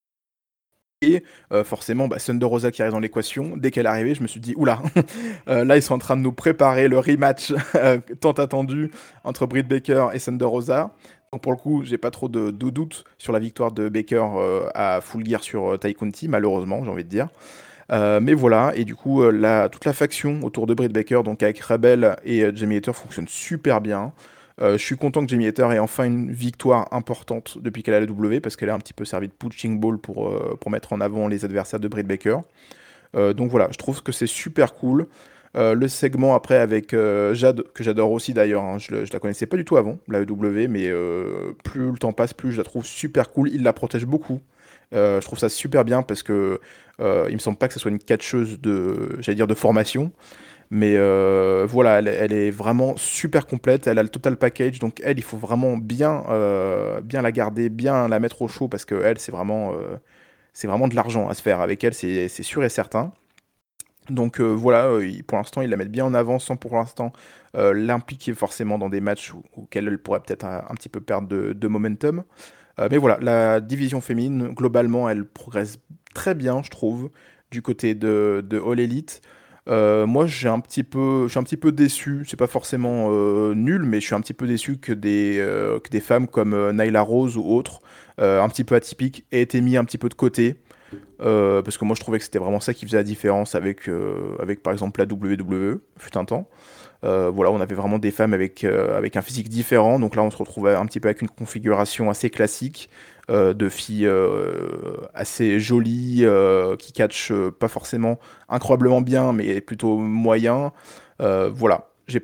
Et forcément, Thunder Rosa qui arrive dans l'équation. Dès qu'elle est arrivée, je me suis dit, oula, là, ils sont en train de nous préparer le rematch tant attendu entre Britt Baker et Thunder Rosa. Donc pour le coup, j'ai pas trop de doutes sur la victoire de Baker à Full Gear sur Tay Conti, malheureusement, j'ai envie de dire. Mais voilà, et du coup, toute la faction autour de Britt Baker, donc avec Rebel et Jamie Hayter, fonctionne super bien. Je suis content que Jamie Hayter ait enfin une victoire importante depuis qu'elle est à la W, parce qu'elle a un petit peu servi de punching ball pour mettre en avant les adversaires de Britt Baker. Donc voilà, je trouve que c'est super cool. Le segment après avec Jade, que j'adore aussi d'ailleurs, hein, je la connaissais pas du tout avant, la W, mais plus le temps passe, plus je la trouve super cool. Il la protège beaucoup. Je trouve ça super bien parce que il me semble pas que ce soit une catcheuse j'allais dire de formation. Mais voilà, elle est vraiment super complète. Elle a le total package. Donc elle, il faut vraiment bien la garder, bien la mettre au chaud parce que elle, c'est vraiment de l'argent à se faire avec elle. C'est sûr et certain. Donc voilà, pour l'instant, ils la mettent bien en avant sans pour l'instant l'impliquer forcément dans des matchs auxquels elle pourrait peut-être un petit peu perdre de momentum. Mais voilà, la division féminine, globalement, elle progresse très bien, je trouve, du côté de All Elite. Moi, je suis un petit peu déçu. C'est pas forcément nul, mais je suis un petit peu déçu que des femmes comme Nyla Rose ou autres, un petit peu atypiques, aient été mis un petit peu de côté. Parce que moi, je trouvais que c'était vraiment ça qui faisait la différence avec par exemple, la WWE, fut un temps. Voilà, on avait vraiment des femmes avec un physique différent. Donc là, on se retrouvait un petit peu avec une configuration assez classique de filles assez jolies, qui catchent pas forcément incroyablement bien, mais plutôt moyen. Voilà.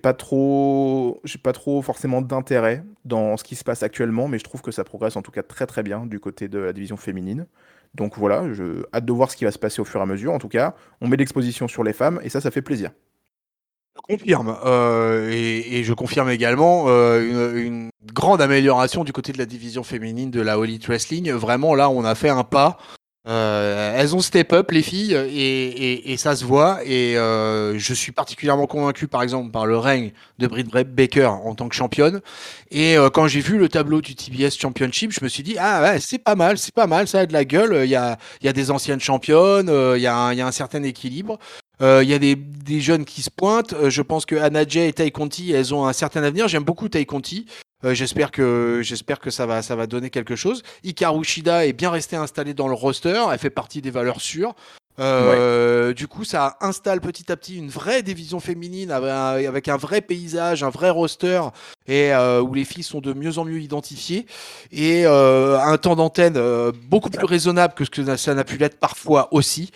J'ai pas trop forcément d'intérêt dans ce qui se passe actuellement, mais je trouve que ça progresse en tout cas très très bien du côté de la division féminine. Donc voilà, hâte de voir ce qui va se passer au fur et à mesure. En tout cas, on met l'exposition sur les femmes et ça fait plaisir. Je confirme. Et je confirme également une grande amélioration du côté de la division féminine de la All Elite Wrestling. Vraiment, là, on a fait un pas. Elles ont step up, les filles, et ça se voit. Et je suis particulièrement convaincu, par exemple, par le règne de Britt Baker en tant que championne. Et quand j'ai vu le tableau du TBS Championship, je me suis dit, ah ouais, c'est pas mal, ça a de la gueule. Il y a des anciennes championnes, il y a un certain équilibre. Il y a des jeunes qui se pointent. Je pense que Anna Jay et Tai Conti, elles ont un certain avenir. J'aime beaucoup Tai Conti. J'espère que ça va donner quelque chose. Hikaru Shida est bien restée installée dans le roster. Elle fait partie des valeurs sûres. Ouais. Du coup, ça installe petit à petit une vraie division féminine avec un vrai paysage, un vrai roster et où les filles sont de mieux en mieux identifiées et un temps d'antenne beaucoup plus raisonnable que ce que ça n'a pu l'être parfois aussi.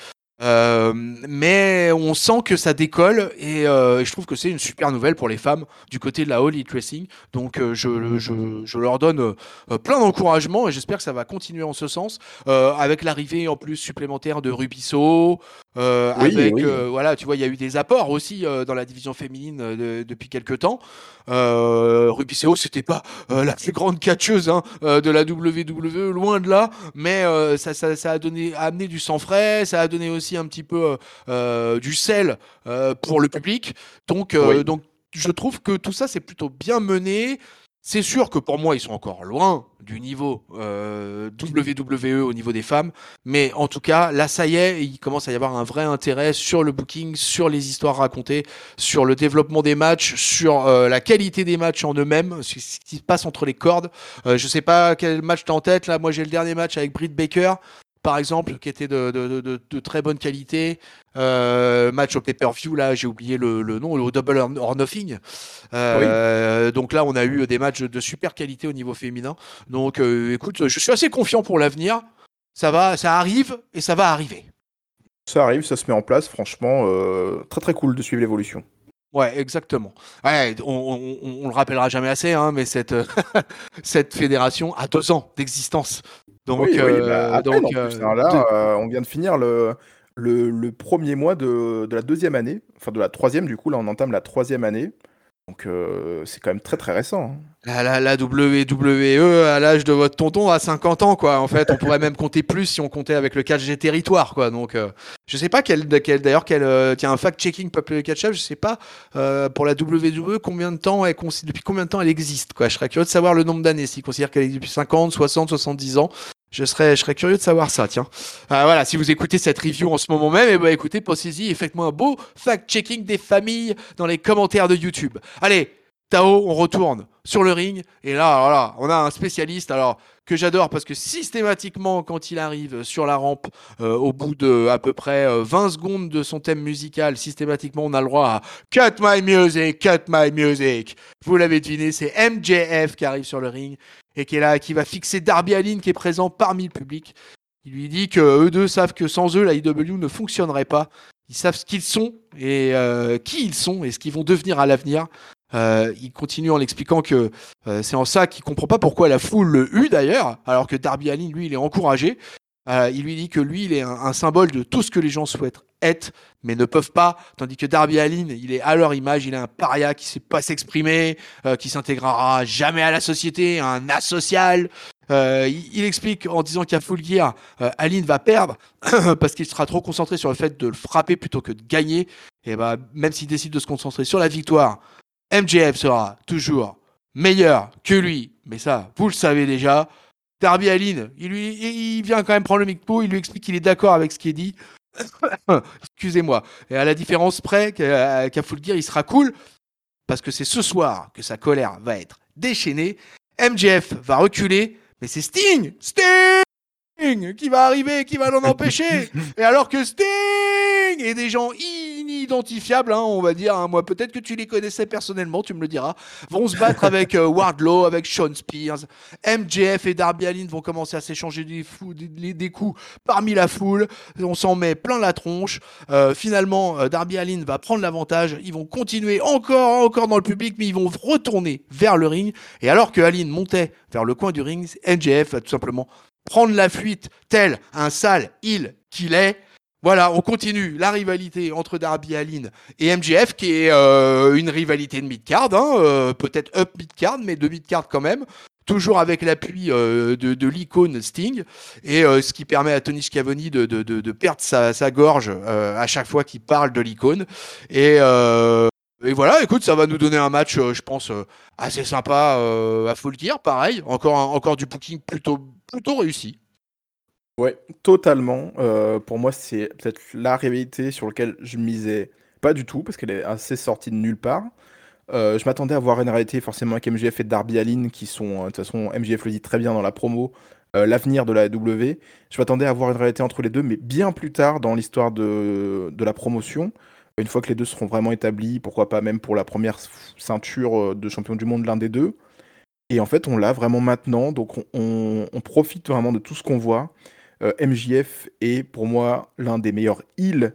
Mais on sent que ça décolle et je trouve que c'est une super nouvelle pour les femmes du côté de la All Elite Wrestling. Donc je leur donne plein d'encouragement et j'espère que ça va continuer en ce sens avec l'arrivée en plus supplémentaire de Rubisso. Oui, oui. Voilà, tu vois, il y a eu des apports aussi dans la division féminine depuis quelques temps. Rubisso, c'était pas la plus grande catcheuse de la WWE, loin de là, mais ça a amené du sang frais, ça a donné aussi un petit peu du sel pour le public. Oui. Donc, je trouve que tout ça, c'est plutôt bien mené. C'est sûr que pour moi, ils sont encore loin du niveau WWE au niveau des femmes, mais en tout cas, là, ça y est, il commence à y avoir un vrai intérêt sur le booking, sur les histoires racontées, sur le développement des matchs, sur la qualité des matchs en eux-mêmes, ce qui se passe entre les cordes. Je sais pas quel match t'as en tête, là, moi j'ai le dernier match avec Britt Baker, par exemple, qui était de très bonne qualité. Match au pay-per-view, là, j'ai oublié le nom, au Double or Nothing. Oui. Donc là, on a eu des matchs de super qualité au niveau féminin. Donc écoute, je suis assez confiant pour l'avenir. Ça arrive et ça va arriver. Ça arrive, ça se met en place. Franchement, très très cool de suivre l'évolution. Ouais, exactement. Ouais, on le rappellera jamais assez, mais cette fédération a 2 ans d'existence. Donc, Oui, oui, bah, à peine en plus, hein. Là, de- on vient de finir le 1er mois de la deuxième année, enfin de la troisième du coup, là on entame la troisième année, donc c'est quand même très, très récent, hein. la WWE à l'âge de votre tonton a 50 ans, quoi. En fait, on pourrait même compter plus si on comptait avec le catch des territoires, quoi. Donc, je sais pas d'ailleurs, tiens, un fact-checking Popular Catch-Up, je sais pas, pour la WWE, depuis combien de temps elle existe, quoi. Je serais curieux de savoir le nombre d'années, s'ils considèrent qu'elle existe depuis 50, 60, 70 ans. Je serais curieux de savoir ça, tiens. Voilà, si vous écoutez cette review en ce moment même, écoutez, pensez-y et faites-moi un beau fact-checking des familles dans les commentaires de YouTube. Allez, Tao, on retourne sur le ring. Et là, voilà, on a un spécialiste alors que j'adore parce que systématiquement, quand il arrive sur la rampe, au bout de à peu près 20 secondes de son thème musical, systématiquement, on a le droit à Cut my music, cut my music. Vous l'avez deviné, c'est MJF qui arrive sur le ring et qui est là, qui va fixer Darby Allin qui est présent parmi le public. Il lui dit que eux deux savent que sans eux, la IW ne fonctionnerait pas. Ils savent ce qu'ils sont et qui ils sont et ce qu'ils vont devenir à l'avenir. Il continue en l'expliquant que c'est en ça qu'il comprend pas pourquoi la foule le hue d'ailleurs, alors que Darby Allin, lui, il est encouragé. Il lui dit que lui, il est un symbole de tout ce que les gens souhaitent être, mais ne peuvent pas. Tandis que Darby Allin, il est à leur image, il est un paria qui sait pas s'exprimer, qui s'intégrera jamais à la société, un asocial. Il explique en disant qu'à Full Gear, Allin va perdre parce qu'il sera trop concentré sur le fait de le frapper plutôt que de gagner. Et bah, même s'il décide de se concentrer sur la victoire, MJF sera toujours meilleur que lui. Mais ça, vous le savez déjà. Darby Allin, il vient quand même prendre le micro, il lui explique qu'il est d'accord avec ce qui est dit. Excusez-moi. Et à la différence près qu'à Full Gear, il sera cool parce que c'est ce soir que sa colère va être déchaînée. MJF va reculer, mais c'est Sting qui va arriver, qui va l'en empêcher. Et alors que Sting et des gens inidentifiables, on va dire, moi peut-être que tu les connaissais personnellement, tu me le diras, vont se battre avec Wardlow, avec Sean Spears. MJF et Darby Allin vont commencer à s'échanger des coups parmi la foule. On s'en met plein la tronche. Finalement, Darby Allin va prendre l'avantage. Ils vont continuer encore dans le public, mais ils vont retourner vers le ring. Et alors que Allin montait vers le coin du ring, MJF va tout simplement prendre la fuite tel un sale heel qu'il est. Voilà, on continue la rivalité entre Darby Allin et MJF, qui est une rivalité de mid-card, hein, peut-être up mid-card, mais de mid-card quand même. Toujours avec l'appui de l'icône Sting, et ce qui permet à Tony Schiavone de perdre sa gorge à chaque fois qu'il parle de l'icône. Et voilà, écoute, ça va nous donner un match, je pense, assez sympa à Full Gear, pareil. Encore du booking plutôt réussi. Ouais, totalement. Pour moi, c'est peut-être la rivalité sur laquelle je misais pas du tout, parce qu'elle est assez sortie de nulle part. Je m'attendais à voir une rivalité forcément avec MJF et Darby Allin, qui sont, de toute façon, MJF le dit très bien dans la promo, l'avenir de la AEW. Je m'attendais à voir une rivalité entre les deux, mais bien plus tard dans l'histoire de la promotion. Une fois que les deux seront vraiment établis, pourquoi pas même pour la première ceinture de champion du monde, l'un des deux. Et en fait, on l'a vraiment maintenant, donc on profite vraiment de tout ce qu'on voit. MJF est pour moi l'un des meilleurs heels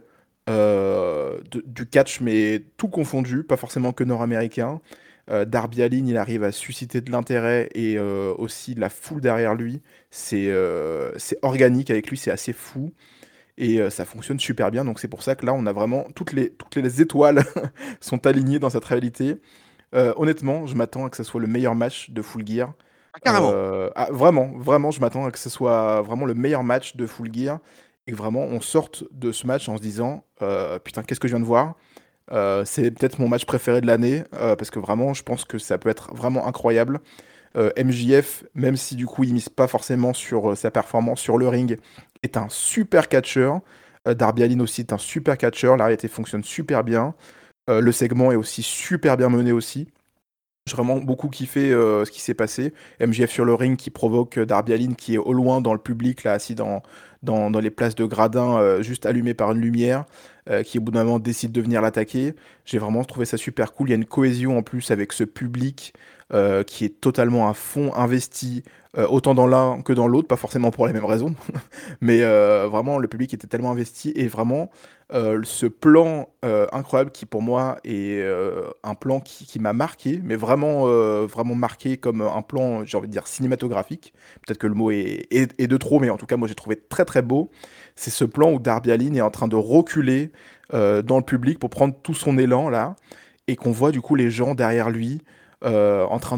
du catch, mais tout confondu, pas forcément que nord-américain. Darby Allin, il arrive à susciter de l'intérêt et aussi de la foule derrière lui. C'est organique avec lui, c'est assez fou. Et ça fonctionne super bien, donc c'est pour ça que là, on a vraiment toutes les étoiles sont alignées dans cette réalité. Honnêtement, je m'attends à que ce soit le meilleur match de Full Gear. Ah, carrément. Vraiment, vraiment, je m'attends à que ce soit vraiment le meilleur match de Full Gear et que vraiment on sorte de ce match en se disant putain, qu'est-ce que je viens de voir? C'est peut-être mon match préféré de l'année parce que vraiment, je pense que ça peut être vraiment incroyable. MJF, même si du coup il mise pas forcément sur sa performance sur le ring, est un super catcheur. Darby Allin aussi est un super catcheur. La réalité fonctionne super bien. Le segment est aussi super bien mené aussi. J'ai vraiment beaucoup kiffé ce qui s'est passé. MJF sur le ring qui provoque Darby Allin qui est au loin dans le public, là, assis dans les places de gradins, juste allumé par une lumière, qui au bout d'un moment décide de venir l'attaquer. J'ai vraiment trouvé ça super cool. Il y a une cohésion en plus avec ce public qui est totalement à fond investi, autant dans l'un que dans l'autre, pas forcément pour les mêmes raisons, mais vraiment le public était tellement investi et vraiment ce plan incroyable qui pour moi est un plan qui m'a marqué, mais vraiment, vraiment marqué comme un plan, j'ai envie de dire, cinématographique. Peut-être que le mot est de trop, mais en tout cas, moi j'ai trouvé très très beau. C'est ce plan où Darby Allin est en train de reculer dans le public pour prendre tout son élan là, et qu'on voit du coup les gens derrière lui en train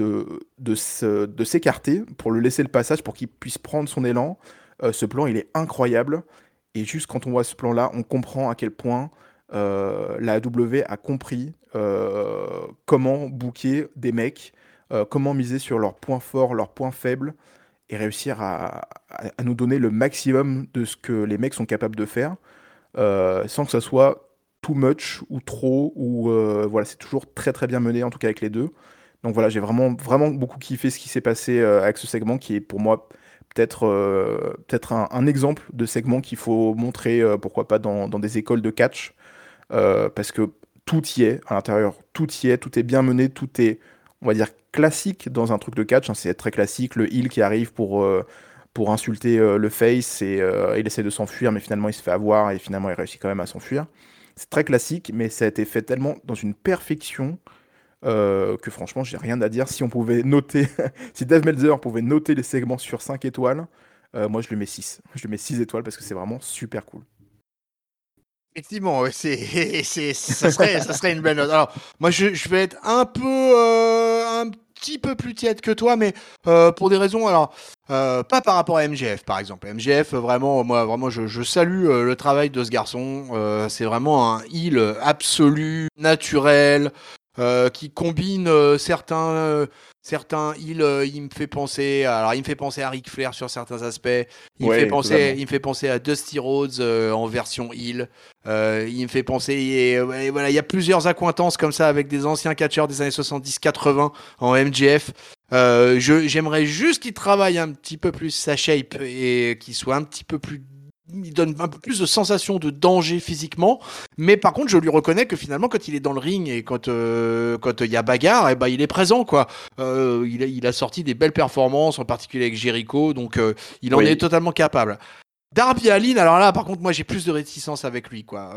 de s'écarter pour le laisser le passage pour qu'il puisse prendre son élan. Ce plan, il est incroyable. Et juste quand on voit ce plan-là, on comprend à quel point la AEW a compris comment booker des mecs, comment miser sur leurs points forts, leurs points faibles, et réussir à nous donner le maximum de ce que les mecs sont capables de faire, sans que ça soit too much ou trop, ou voilà, c'est toujours très très bien mené, en tout cas avec les deux. Donc voilà, j'ai vraiment, vraiment beaucoup kiffé ce qui s'est passé avec ce segment qui est pour moi peut-être un exemple de segment qu'il faut montrer, pourquoi pas dans des écoles de catch, parce que tout y est à l'intérieur, tout y est, tout est bien mené, tout est, on va dire, classique dans un truc de catch, hein, c'est très classique, le heel qui arrive pour insulter le face et il essaie de s'enfuir, mais finalement il se fait avoir et finalement il réussit quand même à s'enfuir. C'est très classique, mais ça a été fait tellement dans une perfection que franchement, j'ai rien à dire. Si on pouvait noter, si Dave Meltzer pouvait noter les segments sur 5 étoiles, moi je lui mets 6. Je lui mets 6 étoiles parce que c'est vraiment super cool. Effectivement, ouais, ça serait une belle note. Alors, moi, je vais être un petit peu plus tiède que toi, mais pour des raisons, alors, pas par rapport à MGF, par exemple. MGF, vraiment, moi, vraiment, je salue le travail de ce garçon. C'est vraiment un heel absolu, naturel, qui combine certains heals. Il me fait penser, alors, il me fait penser à Ric Flair sur certains aspects. Ouais, totalement. Il me fait penser à Dusty Rhodes en version heel. Il me fait penser, ouais, voilà, il y a plusieurs accointances comme ça avec des anciens catcheurs des années 70-80 en MJF. J'aimerais juste qu'il travaille un petit peu plus sa shape et qu'il soit un petit peu plus. Il donne un peu plus de sensation de danger physiquement, mais par contre, je lui reconnais que finalement, quand il est dans le ring et quand il y a bagarre, eh ben, il est présent, quoi. Il a sorti des belles performances, en particulier avec Jericho, donc il en est Oui, totalement capable. Darby Allin, alors là, par contre, moi, j'ai plus de réticence avec lui, quoi.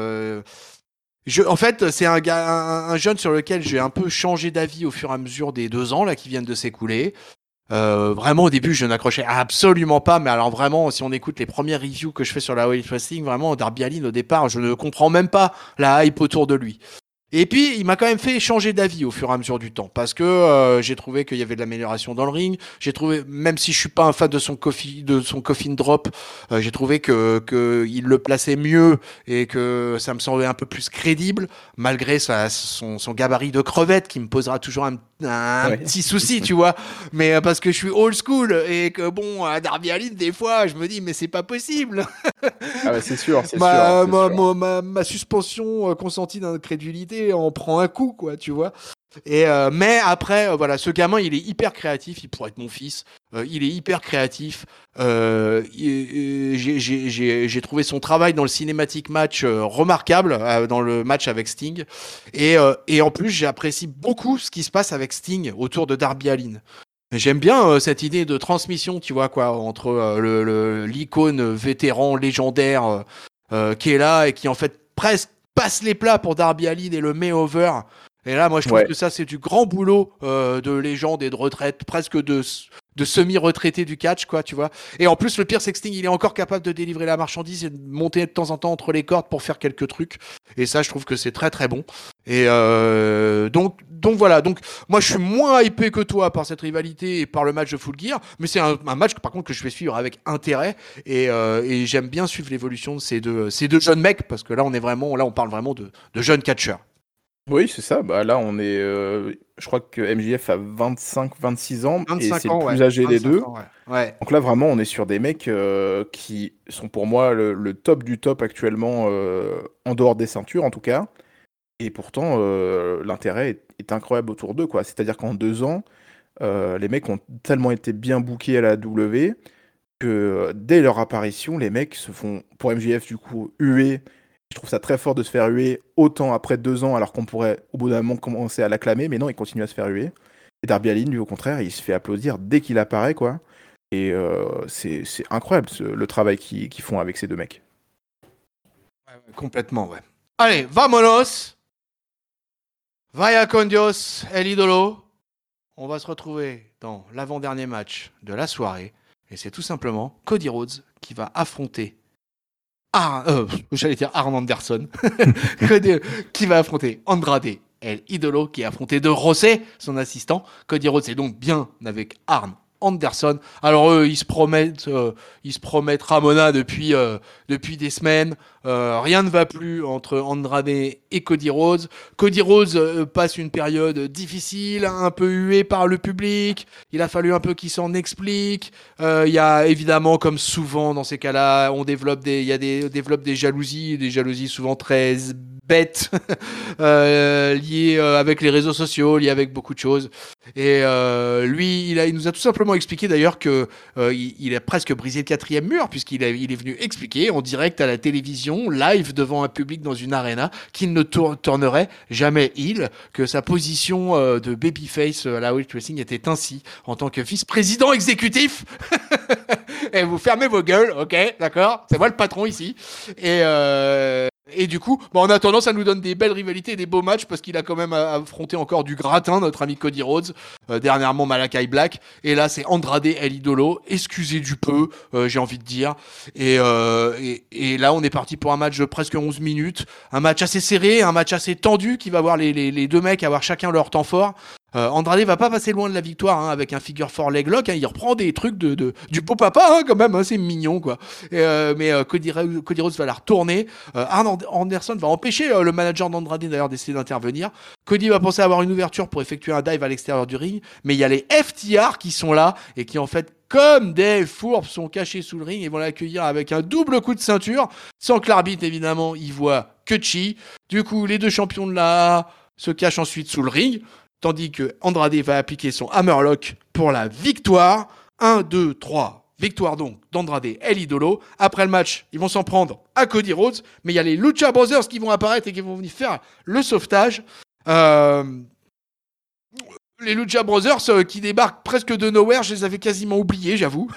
En fait, c'est un gars, un jeune sur lequel j'ai un peu changé d'avis au fur et à mesure des 2 ans là qui viennent de s'écouler. Vraiment au début je n'accrochais absolument pas, mais alors vraiment si on écoute les premières reviews que je fais sur la All Elite Wrestling, vraiment Darby Allin au départ je ne comprends même pas la hype autour de lui. Et puis, il m'a quand même fait changer d'avis au fur et à mesure du temps, parce que j'ai trouvé qu'il y avait de l'amélioration dans le ring. J'ai trouvé, même si je suis pas un fan de son coffin drop, j'ai trouvé que il le plaçait mieux et que ça me semblait un peu plus crédible, malgré son gabarit de crevette qui me posera toujours un Ouais. petit souci, tu vois. Mais parce que je suis old school et que bon, à Darby Allin, des fois, je me dis, mais c'est pas possible. Ah bah c'est sûr, c'est sûr, c'est sûr. Ma suspension consentie d'incrédulité en prend un coup, quoi, tu vois. Et mais après, voilà, ce gamin, il est hyper créatif. Il pourrait être mon fils. Il est hyper créatif. J'ai trouvé son travail dans le cinématique match remarquable, dans le match avec Sting. Et en plus, j'apprécie beaucoup ce qui se passe avec Sting autour de Darby Allin. J'aime bien cette idée de transmission, tu vois, quoi, entre l'icône vétéran légendaire qui est là et qui en fait presque passe les plats pour Darby Allin et le met over. Et là, moi, je trouve Ouais. que ça, c'est du grand boulot de légende et de retraite, presque de semi-retraité du catch, quoi, tu vois. Et en plus, le pire, c'est que Sting, il est encore capable de délivrer la marchandise et de monter de temps en temps entre les cordes pour faire quelques trucs. Et ça, je trouve que c'est très très bon. Et donc voilà. Donc moi, je suis moins hypé que toi par cette rivalité et par le match de Full Gear, mais c'est un match par contre que je vais suivre avec intérêt et j'aime bien suivre l'évolution de ces deux jeunes mecs parce que là, on parle vraiment de jeunes catcheurs. Oui, c'est ça. Bah là, on est. Je crois que MJF a 25-26 ans et 25 c'est le ans, ouais. plus âgé des 25 deux. ans, ouais. Ouais. Donc là, vraiment, on est sur des mecs qui sont pour moi le top du top actuellement, en dehors des ceintures en tout cas. Et pourtant, l'intérêt est incroyable autour d'eux, quoi. C'est-à-dire qu'en 2 ans, les mecs ont tellement été bien bookés à la W que dès leur apparition, les mecs se font, pour MJF du coup, huer. Je trouve ça très fort de se faire huer autant après 2 ans, alors qu'on pourrait au bout d'un moment commencer à l'acclamer, mais non, il continue à se faire huer. Et Darby Allin, lui, au contraire, il se fait applaudir dès qu'il apparaît, quoi. Et c'est incroyable le travail qu'ils font avec ces deux mecs. Ouais, complètement, ouais. Allez, vamonos. Vaya con Dios, el ídolo. On va se retrouver dans l'avant-dernier match de la soirée. Et c'est tout simplement Cody Rhodes qui va affronter j'allais dire Arn Anderson, qui va affronter Andrade El Idolo, qui a affronté De Rosé, son assistant. Cody Rhodes est donc bien avec Arn Anderson. Alors eux, ils se promettent Ramona depuis des semaines. Rien ne va plus entre Andrade et Cody Rhodes. Cody Rhodes passe une période difficile, un peu hué par le public. Il a fallu un peu qu'il s'en explique. Il y a évidemment, comme souvent dans ces cas-là, développe des jalousies souvent très bêtes, liées avec les réseaux sociaux, liées avec beaucoup de choses. Et lui, il nous a tout simplement expliqué d'ailleurs que il a presque brisé le quatrième mur puisqu'il est venu expliquer en direct à la télévision, live devant un public dans une arena, qu'il ne tournerait jamais heel, que sa position de babyface à la All Elite Wrestling était ainsi en tant que vice-président exécutif. Et vous fermez vos gueules, ok, d'accord. C'est moi le patron ici. Et du coup, en attendant, ça nous donne des belles rivalités et des beaux matchs parce qu'il a quand même affronté encore du gratin, notre ami Cody Rhodes, dernièrement Malakai Black. Et là, c'est Andrade El Idolo, excusez du peu, j'ai envie de dire. Et là, on est parti pour un match de presque 11 minutes. Un match assez serré, un match assez tendu qui va voir les deux mecs avoir chacun leur temps fort. Andrade va pas passer loin de la victoire avec un figure 4 leg lock. Il reprend des trucs du beau papa quand même. C'est mignon quoi. Mais Cody Rhodes va la retourner. Arn Anderson va empêcher le manager d'Andrade d'ailleurs d'essayer d'intervenir. Cody va penser avoir une ouverture pour effectuer un dive à l'extérieur du ring, mais il y a les FTR qui sont là et qui en fait comme des fourbes sont cachés sous le ring et vont l'accueillir avec un double coup de ceinture sans que l'arbitre évidemment y voit que chi. Du coup les deux champions de la A se cachent ensuite sous le ring. Tandis que Andrade va appliquer son Hammerlock pour la victoire. 1, 2, 3. Victoire donc d'Andrade El Idolo. Après le match, ils vont s'en prendre à Cody Rhodes. Mais il y a les Lucha Brothers qui vont apparaître et qui vont venir faire le sauvetage. Les Lucha Brothers qui débarquent presque de nowhere. Je les avais quasiment oubliés, j'avoue.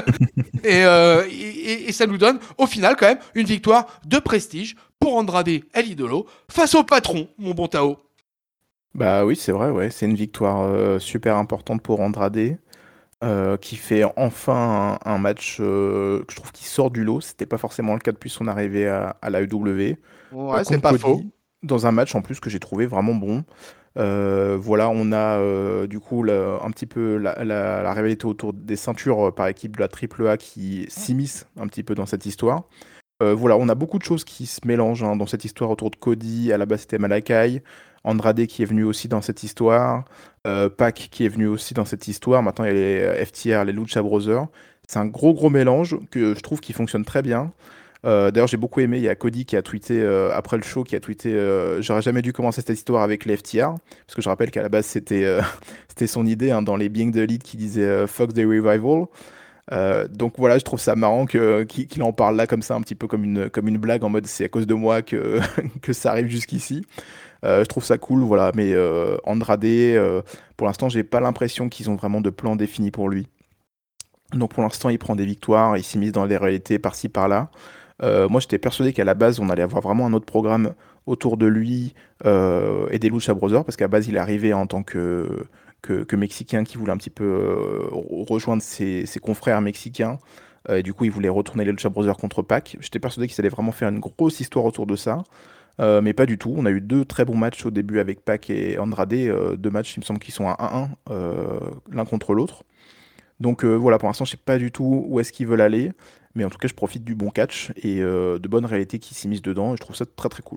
et ça nous donne au final quand même une victoire de prestige pour Andrade El Idolo face au patron, mon bon Tao. Bah oui, c'est vrai, ouais. C'est une victoire super importante pour Andrade. qui fait enfin un match que je trouve qui sort du lot. C'était pas forcément le cas depuis son arrivée à l'AEW. Ouais, c'est Contre pas faux. Cody, dans un match en plus que j'ai trouvé vraiment bon. Voilà, on a du coup un petit peu la rivalité autour des ceintures par équipe de la AAA qui s'immisce un petit peu dans cette histoire. Voilà, on a beaucoup de choses qui se mélangent dans cette histoire autour de Cody. À la base, c'était Malakai. Andrade qui est venu aussi dans cette histoire. Pac qui est venu aussi dans cette histoire. Maintenant, il y a les FTR, les Lucha Brothers. C'est un gros mélange que je trouve qui fonctionne très bien. D'ailleurs, j'ai beaucoup aimé. Il y a Cody qui a tweeté après le show, qui a tweeté j'aurais jamais dû commencer cette histoire avec les FTR. Parce que je rappelle qu'à la base, c'était c'était son idée dans les Being the Elite qui disait Fuck the Revival. Donc voilà, je trouve ça marrant qu'il en parle là comme ça, un petit peu comme une blague en mode c'est à cause de moi que, que ça arrive jusqu'ici. Je trouve ça cool, voilà. Mais Andrade, pour l'instant, j'ai pas l'impression qu'ils ont vraiment de plan défini pour lui. Donc pour l'instant, il prend des victoires, il s'immisce dans les réalités par-ci par-là. Moi, j'étais persuadé qu'à la base, on allait avoir vraiment un autre programme autour de lui et des Lucha Brothers, parce qu'à la base, il est arrivé en tant que Mexicain qui voulait un petit peu rejoindre ses confrères mexicains. Et du coup, il voulait retourner les Lucha Brothers contre Pac. J'étais persuadé qu'ils allaient vraiment faire une grosse histoire autour de ça. Mais pas du tout. On a eu deux très bons matchs au début avec Pac et Andrade. Deux matchs, il me semble, qui sont à 1-1 l'un contre l'autre. Donc voilà, pour l'instant, je sais pas du tout où est-ce qu'ils veulent aller. Mais en tout cas, je profite du bon catch et de bonnes réalités qui s'immiscent dedans. Et je trouve ça très très cool.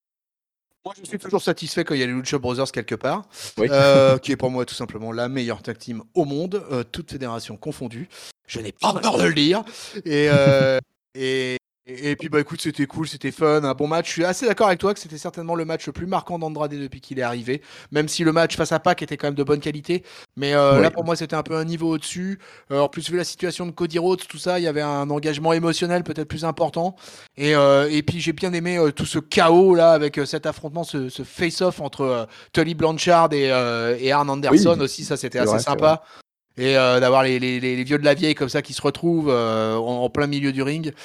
Moi, je suis toujours satisfait quand il y a les Lucha Brothers quelque part, Oui. qui est pour moi tout simplement la meilleure tag team au monde, toute fédération confondue. Je n'ai pas peur de le dire. Et, et, et puis, bah écoute, c'était cool, c'était fun, un bon match. Je suis assez d'accord avec toi que c'était certainement le match le plus marquant d'Andrade depuis qu'il est arrivé, même si le match face à Pac était quand même de bonne qualité. Mais là, Oui. pour moi, c'était un peu un niveau au-dessus. En plus, vu la situation de Cody Rhodes, tout ça, il y avait un engagement émotionnel peut-être plus important. Et puis, j'ai bien aimé tout ce chaos là avec cet affrontement, ce face-off entre Tully Blanchard et Arn Anderson Oui, aussi. Ça, c'était c'est assez vrai, c'est vrai. sympa. Et d'avoir les vieux de la vieille comme ça qui se retrouvent en plein milieu du ring.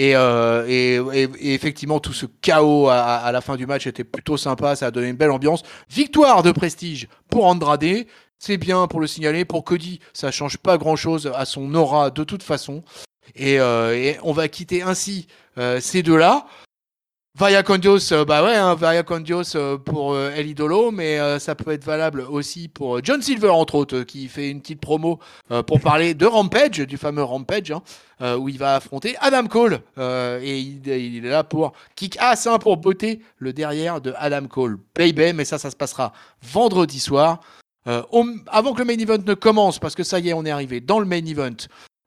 Et effectivement, tout ce chaos à la fin du match était plutôt sympa. Ça a donné une belle ambiance. Victoire de prestige pour Andrade. C'est bien pour le signaler. Pour Cody, ça change pas grand-chose à son aura de toute façon. Et on va quitter ainsi ces deux-là. Vaya con Dios, bah ouais, hein, Vaya con Dios pour El Idolo, mais ça peut être valable aussi pour John Silver, entre autres, qui fait une petite promo pour parler de Rampage, du fameux Rampage, hein, où il va affronter Adam Cole. Et il est là pour kick ass, hein, pour botter le derrière de Adam Cole. Baby, mais ça se passera vendredi soir. Avant que le main event ne commence, parce que ça y est, on est arrivé dans le main event.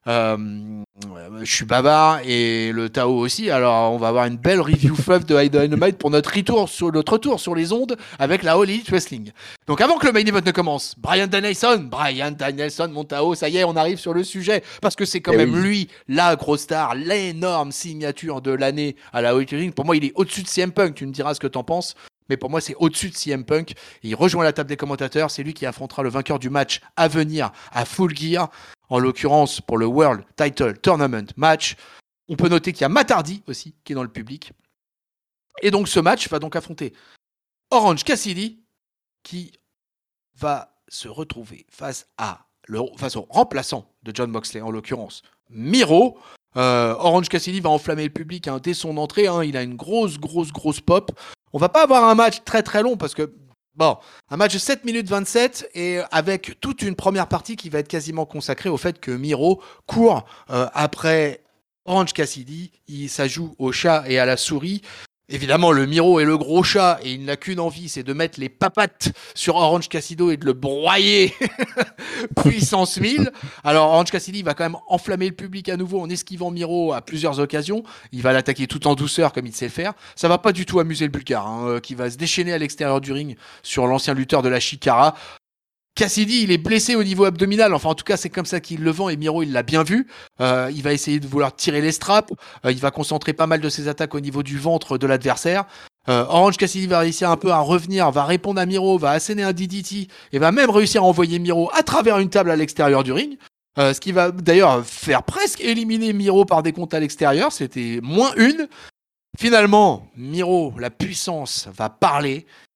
Je suis bavard et le Tao aussi. Alors, on va avoir une belle review fluff de Dynamite pour notre retour sur les ondes avec la All Elite Wrestling. Donc, avant que le main event ne commence, Bryan Danielson, mon Tao, ça y est, on arrive sur le sujet parce que c'est quand Eh même oui. lui, la grosse star, l'énorme signature de l'année à la All Elite Wrestling. Pour moi, il est au-dessus de CM Punk. Tu me diras ce que t'en penses. Mais pour moi, c'est au-dessus de CM Punk. Il rejoint la table des commentateurs. C'est lui qui affrontera le vainqueur du match à venir à Full Gear. En l'occurrence, pour le World Title Tournament match. On peut noter qu'il y a Matt Hardy aussi, qui est dans le public. Et donc, ce match va donc affronter Orange Cassidy, qui va se retrouver face au remplaçant de Jon Moxley, en l'occurrence Miro. Orange Cassidy va enflammer le public dès son entrée. Il a une grosse pop. On va pas avoir un match très très long parce que un match de 7 minutes 27 et avec toute une première partie qui va être quasiment consacrée au fait que Miro court après Orange Cassidy. Ça joue au chat et à la souris. Évidemment, le Miro est le gros chat et il n'a qu'une envie, c'est de mettre les papates sur Orange Cassidy et de le broyer puissance 1000. Alors Orange Cassidy va quand même enflammer le public à nouveau en esquivant Miro à plusieurs occasions. Il va l'attaquer tout en douceur comme il sait faire. Ça va pas du tout amuser le Bulgare, qui va se déchaîner à l'extérieur du ring sur l'ancien lutteur de la Chikara. Cassidy, il est blessé au niveau abdominal. Enfin, en tout cas, c'est comme ça qu'il le vend et Miro, il l'a bien vu. Il va essayer de vouloir tirer les straps. Il va concentrer pas mal de ses attaques au niveau du ventre de l'adversaire. Orange Cassidy va réussir un peu à revenir, va répondre à Miro, va asséner un DDT et va même réussir à envoyer Miro à travers une table à l'extérieur du ring. Ce qui va d'ailleurs faire presque éliminer Miro par des comptes à l'extérieur. C'était -1. Finalement, Miro, la puissance, va parler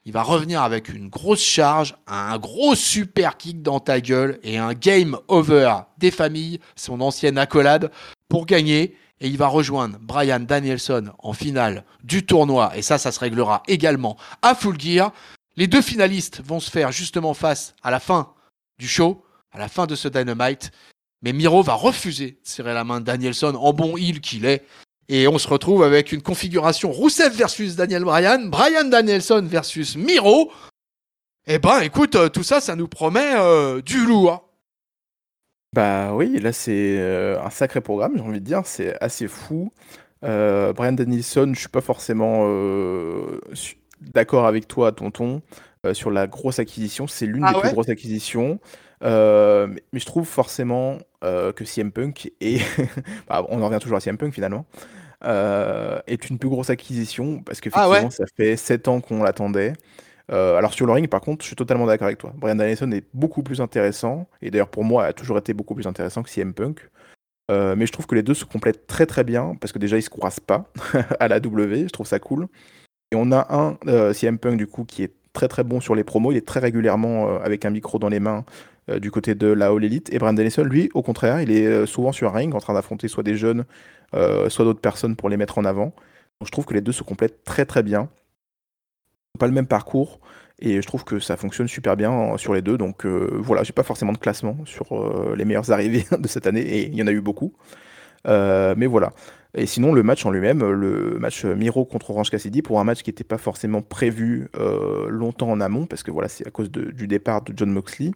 il va revenir avec une grosse charge, un gros super kick dans ta gueule et un game over des familles, son ancienne accolade, pour gagner. Et il va rejoindre Bryan Danielson en finale du tournoi. Et ça se réglera également à Full Gear. Les deux finalistes vont se faire justement face à la fin du show, à la fin de ce Dynamite. Mais Miro va refuser de serrer la main de Danielson en bon heel qu'il est. Et on se retrouve avec une configuration Rousseff versus Daniel Bryan, Bryan Danielson versus Miro. Eh ben, écoute, tout ça, ça nous promet du lourd. Bah oui, là c'est un sacré programme, j'ai envie de dire, c'est assez fou. Bryan Danielson, je suis pas forcément d'accord avec toi, tonton, sur la grosse acquisition. C'est l'une des Ah plus ouais? grosses acquisitions. Mais je trouve forcément que CM Punk est. Bah, on en revient toujours à CM Punk finalement. Est une plus grosse acquisition parce Ah ouais? qu'effectivement, ça fait 7 ans qu'on l'attendait. Alors sur le ring, par contre, je suis totalement d'accord avec toi. Bryan Danielson est beaucoup plus intéressant, et d'ailleurs pour moi a toujours été beaucoup plus intéressant que CM Punk. Mais je trouve que les deux se complètent très très bien, parce que déjà ils se croisent pas à la W, je trouve ça cool. Et on a un CM Punk du coup qui est très très bon sur les promos, il est très régulièrement avec un micro dans les mains du côté de la All Elite. Et Bryan Danielson, lui, au contraire, il est souvent sur un ring en train d'affronter soit des jeunes, soit d'autres personnes pour les mettre en avant. Donc je trouve que les deux se complètent très très bien. Pas le même parcours, et je trouve que ça fonctionne super bien sur les deux. Donc voilà, j'ai pas forcément de classement sur les meilleures arrivées de cette année, et il y en a eu beaucoup. Mais voilà. Et sinon, le match en lui-même, le match Miro contre Orange Cassidy, pour un match qui n'était pas forcément prévu longtemps en amont, parce que voilà, c'est à cause du départ de John Moxley.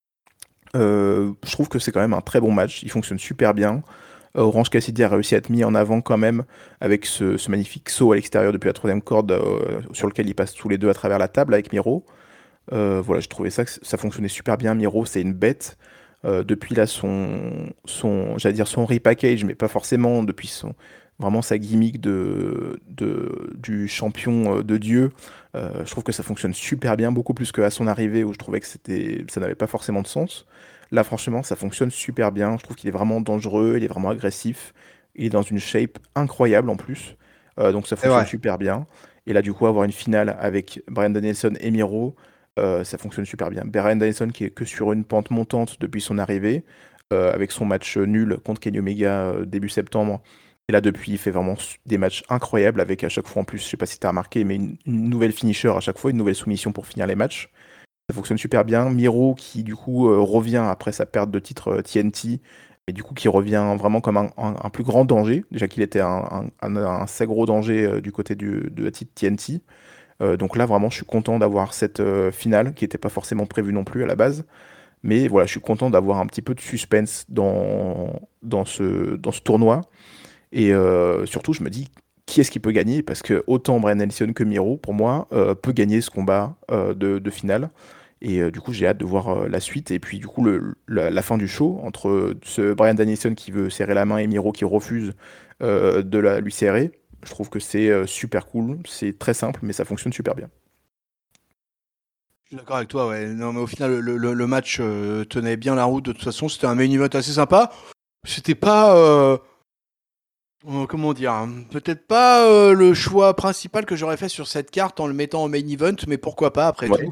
Je trouve que c'est quand même un très bon match. Il fonctionne super bien. Orange Cassidy a réussi à être mis en avant quand même avec ce magnifique saut à l'extérieur depuis la troisième corde sur lequel ils passent tous les deux à travers la table avec Miro. Voilà, je trouvais ça que ça fonctionnait super bien. Miro, c'est une bête. Depuis là j'allais dire son repackage, mais pas forcément depuis vraiment sa gimmick du champion de Dieu. Je trouve que ça fonctionne super bien, beaucoup plus qu'à son arrivée où je trouvais que ça n'avait pas forcément de sens. Là, franchement, ça fonctionne super bien. Je trouve qu'il est vraiment dangereux, il est vraiment agressif. Il est dans une shape incroyable en plus. Donc ça C'est fonctionne vrai. super bien. Et là, du coup, avoir une finale avec Bryan Danielson et Miro, ça fonctionne super bien. Bryan Danielson qui est que sur une pente montante depuis son arrivée, avec son match nul contre Kenny Omega début septembre. Et là, depuis, il fait vraiment des matchs incroyables avec à chaque fois en plus, je sais pas si tu as remarqué, mais une nouvelle finisher à chaque fois, une nouvelle soumission pour finir les matchs. Ça fonctionne super bien. Miro qui du coup revient après sa perte de titre TNT, et du coup qui revient vraiment comme un plus grand danger, déjà qu'il était un assez gros danger du côté de la titre TNT. Donc là vraiment je suis content d'avoir cette finale qui n'était pas forcément prévue non plus à la base. Mais voilà, je suis content d'avoir un petit peu de suspense dans ce tournoi. Et surtout, je me dis, qui est-ce qui peut gagner? Parce que autant Bryan Danielson que Miro, pour moi, peut gagner ce combat de finale. Et du coup, j'ai hâte de voir la suite. Et puis, du coup, la fin du show, entre ce Bryan Danielson qui veut serrer la main et Miro qui refuse lui serrer, je trouve que c'est super cool. C'est très simple, mais ça fonctionne super bien. Je suis d'accord avec toi, ouais. Non, mais au final, le match tenait bien la route. De toute façon, c'était un main event assez sympa. C'était pas, comment dire, hein, peut-être pas le choix principal que j'aurais fait sur cette carte en le mettant en main event, mais pourquoi pas après Ouais. tout.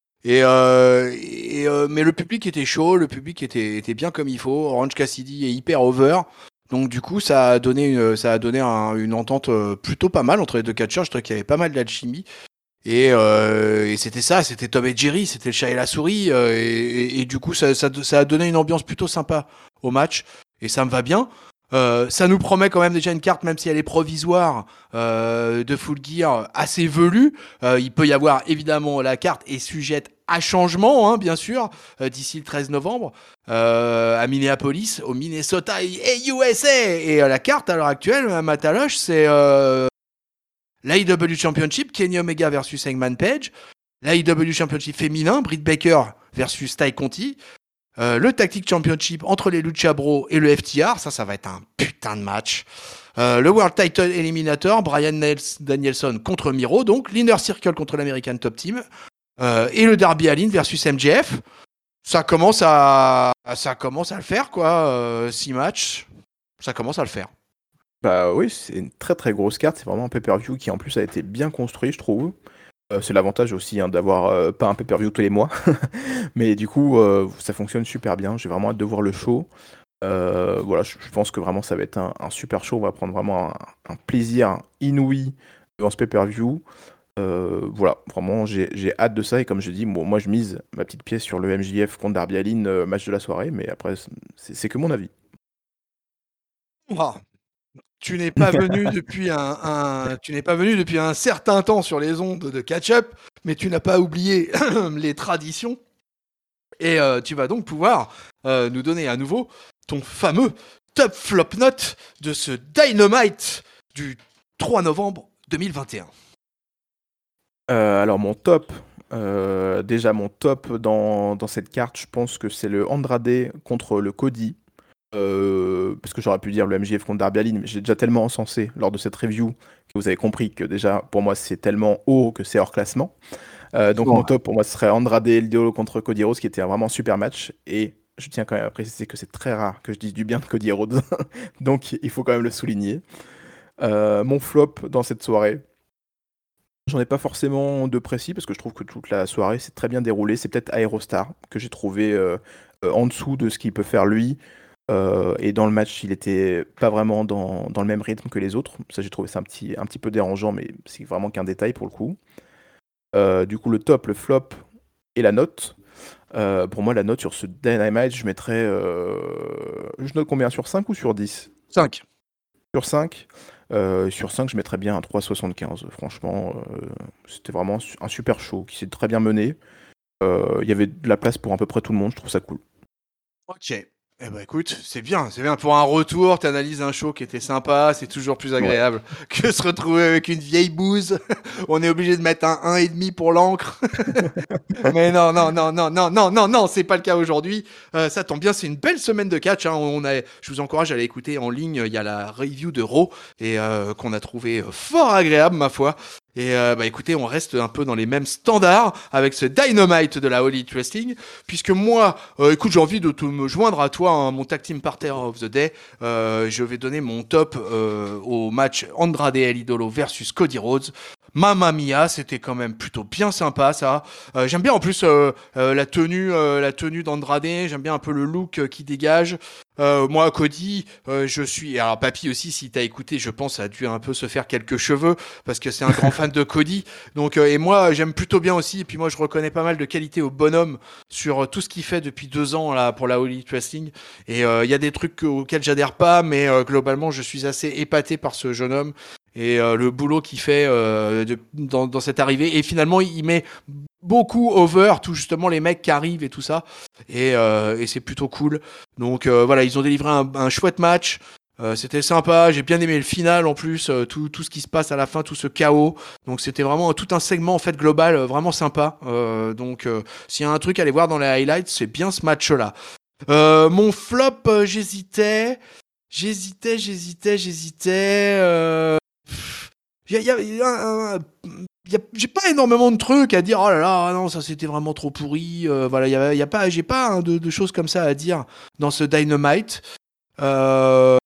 Mais le public était chaud, le public était bien comme il faut. Orange Cassidy est hyper over. Donc du coup, ça a donné une entente plutôt pas mal entre les deux catcheurs. Je trouvais qu'il y avait pas mal d'alchimie. Et c'était ça, c'était Tom et Jerry, c'était le chat et la souris. Et du coup, ça a donné une ambiance plutôt sympa au match. Et ça me va bien. Ça nous promet quand même déjà une carte, même si elle est provisoire, de Full Gear assez velue. Il peut y avoir évidemment la carte est sujette à changement, hein, bien sûr, d'ici le 13 novembre, à Minneapolis, au Minnesota et USA. Et la carte à l'heure actuelle, Mataloche, c'est l'AEW Championship, Kenny Omega versus Hangman Page, l'AEW Championship féminin, Britt Baker versus Ty Conti, le Tactic Championship entre les Lucha Bros et le FTR, ça va être un putain de match. Le World Title Eliminator, Bryan Danielson contre Miro, donc l'Inner Circle contre l'American Top Team, et le Darby Allin versus MJF. Ça commence à le faire, quoi. 6 matchs, ça commence à le faire. Bah oui, c'est une très très grosse carte. C'est vraiment un pay-per-view qui en plus a été bien construit, je trouve. C'est l'avantage aussi hein, d'avoir pas un pay-per-view tous les mois. Mais du coup, ça fonctionne super bien. J'ai vraiment hâte de voir le show. Voilà, je pense que vraiment ça va être un super show. On va prendre vraiment un plaisir inouï devant ce pay-per-view. Voilà, vraiment, j'ai hâte de ça. Et comme je dis, bon, moi je mise ma petite pièce sur le MJF contre Darby Allin, match de la soirée. Mais après, c'est que mon avis. Ah, tu n'es pas venu depuis tu n'es pas venu depuis un certain temps sur les ondes de catch-up, mais tu n'as pas oublié les traditions. Et tu vas donc pouvoir nous donner à nouveau ton fameux top flop note de ce Dynamite du 3 novembre 2021. Alors mon top, déjà mon top dans cette carte, je pense que c'est le Andrade contre le Cody. Parce que j'aurais pu dire le MJF contre Darby Allin, mais j'ai déjà tellement encensé lors de cette review que vous avez compris que déjà pour moi c'est tellement haut que c'est hors classement. Donc Bon, mon top pour moi ce serait Andrade El Idolo contre Cody Rhodes qui était un vraiment super match. Et je tiens quand même à préciser que c'est très rare que je dise du bien de Cody Rhodes. Donc il faut quand même le souligner. Mon flop dans cette soirée, j'en ai pas forcément de précis parce que je trouve que toute la soirée s'est très bien déroulée. C'est peut-être Aerostar que j'ai trouvé en dessous de ce qu'il peut faire lui. Et dans le match, il était pas vraiment dans le même rythme que les autres. Ça, j'ai trouvé ça un petit peu dérangeant, mais c'est vraiment qu'un détail pour le coup. Du coup, le top, le flop et la note. Pour moi, la note sur ce Dynamite, je mettrais. Je note combien? Sur 5 ou sur 10? 5. Sur 5. Sur 5, je mettrais bien un 3,75. Franchement, c'était vraiment un super show qui s'est très bien mené. Il y avait de la place pour à peu près tout le monde, je trouve ça cool. Ok. Eh ben écoute, c'est bien. Pour un retour, t'analyses un show qui était sympa, c'est toujours plus Ouais. agréable que se retrouver avec une vieille bouse. On est obligé de mettre un 1,5 pour l'encre. Mais non, non, non, non, non, non, non, non, c'est pas le cas aujourd'hui. Ça tombe bien, c'est une belle semaine de catch. Hein. Je vous encourage à aller écouter en ligne. Il y a la review de Raw et qu'on a trouvé fort agréable, ma foi. Et bah écoutez, on reste un peu dans les mêmes standards avec ce Dynamite de la All Elite Wrestling, puisque moi, écoute, j'ai envie de me joindre à toi, hein, mon tag team partner of the day. Je vais donner mon top au match Andrade El Idolo versus Cody Rhodes. Mamma mia, c'était quand même plutôt bien sympa ça. J'aime bien en plus la tenue d'Andrade. J'aime bien un peu le look qui dégage. Moi, Cody, je suis. Alors, Papy aussi, si t'as écouté, je pense, a dû un peu se faire quelques cheveux parce que c'est un grand fan de Cody. Donc, et moi, j'aime plutôt bien aussi. Et puis moi, je reconnais pas mal de qualité au bonhomme sur tout ce qu'il fait depuis 2 ans là pour la All Elite Wrestling. Et il y a des trucs auxquels j'adhère pas, mais globalement, je suis assez épaté par ce jeune homme et le boulot qu'il fait dans cette arrivée. Et finalement, il met beaucoup over tout justement les mecs qui arrivent et tout ça. Et c'est plutôt cool. Donc voilà, ils ont délivré un chouette match. C'était sympa, j'ai bien aimé le final en plus, tout ce qui se passe à la fin, tout ce chaos. Donc c'était vraiment tout un segment en fait global, vraiment sympa. Donc s'il y a un truc à aller voir dans les highlights, c'est bien ce match-là. Mon flop, j'hésitais. J'ai pas énormément de trucs à dire. Oh là là, non, ça c'était vraiment trop pourri. Voilà, y a pas, j'ai pas hein, de choses comme ça à dire dans ce Dynamite. Euh,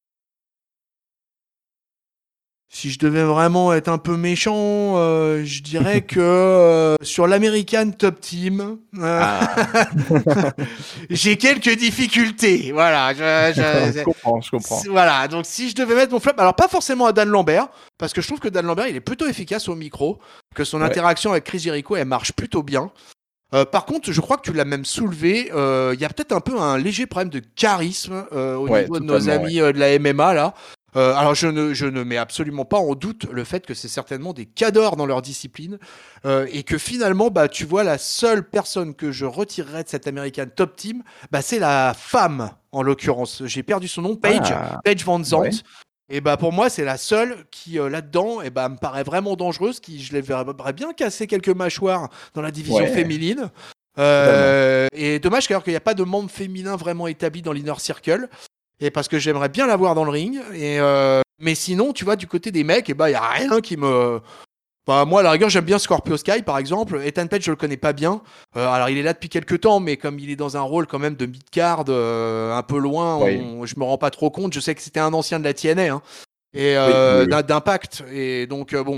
Si je devais vraiment être un peu méchant, je dirais que sur l'American Top Team, Ah, j'ai quelques difficultés. Voilà, je comprends, je comprends. voilà. Donc si je devais mettre mon flop, alors pas forcément à Dan Lambert, parce que je trouve que Dan Lambert il est plutôt efficace au micro, que son Ouais, interaction avec Chris Jericho elle marche plutôt bien. Par contre, je crois que tu l'as même soulevé. Il y a peut-être un peu un léger problème de charisme au ouais, niveau de nos totalement, ouais. amis de la MMA là. Alors je ne mets absolument pas en doute le fait que c'est certainement des cadors dans leur discipline et que finalement bah tu vois la seule personne que je retirerais de cette American Top Team bah c'est la femme en l'occurrence. J'ai perdu son nom, Ah, Paige Van ouais, Zandt. Et bah pour moi c'est la seule qui là-dedans et bah me paraît vraiment dangereuse, qui je les verrais bien casser quelques mâchoires dans la division ouais, féminine. totalement. Et dommage qu'il n'y a pas de membre féminin vraiment établi dans l'Inner Circle. Et parce que j'aimerais bien la voir dans le ring. Mais sinon, tu vois, du côté des mecs, et bah, il n'y a rien qui me. Bah, moi, à la rigueur, j'aime bien Scorpio Sky, par exemple. Ethan Page, je le connais pas bien. Alors, il est là depuis quelques temps, mais comme il est dans un rôle quand même de mid-card, un peu loin, Oui, je me rends pas trop compte. Je sais que c'était un ancien de la TNA, hein, et oui, oui, oui. d'Impact. Et donc, bon.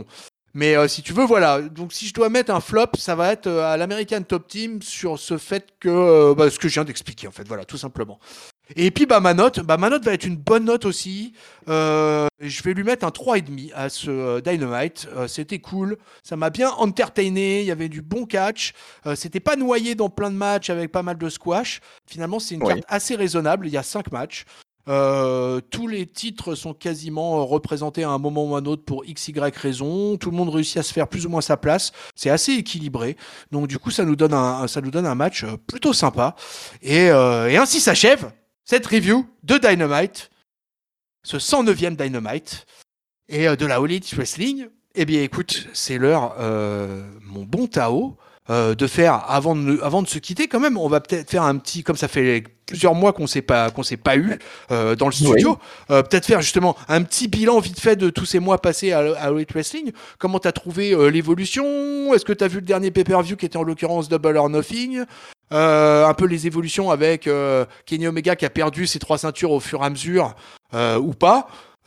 Mais si tu veux, voilà. Donc si je dois mettre un flop, ça va être à l'American Top Team sur ce fait que ce que je viens d'expliquer en fait, voilà, tout simplement. Et puis ma note va être une bonne note aussi. Je vais lui mettre un 3,5 à ce Dynamite. C'était cool, ça m'a bien entertainé, il y avait du bon catch. C'était pas noyé dans plein de matchs avec pas mal de squash. Finalement, c'est une carte Oui. assez raisonnable, il y a 5 matchs. Tous les titres sont quasiment représentés à un moment ou à un autre pour XY raison. Tout le monde réussit à se faire plus ou moins sa place. C'est assez équilibré. Donc du coup, ça nous donne un match plutôt sympa. Et ainsi s'achève cette review de Dynamite, ce 109e Dynamite, et de la All Elite Wrestling. Eh bien, écoute, c'est l'heure, mon bon Tao, de faire, avant de se quitter, quand même, on va peut-être faire un petit, comme ça fait plusieurs mois qu'on s'est pas eu dans le Oui. studio, peut-être faire justement un petit bilan vite fait de tous ces mois passés à All Elite Wrestling. Comment t'as trouvé l'évolution? Est-ce que t'as vu le dernier pay-per-view qui était en l'occurrence Double or Nothing? Un peu les évolutions avec Kenny Omega qui a perdu ses 3 ceintures au fur et à mesure ou pas.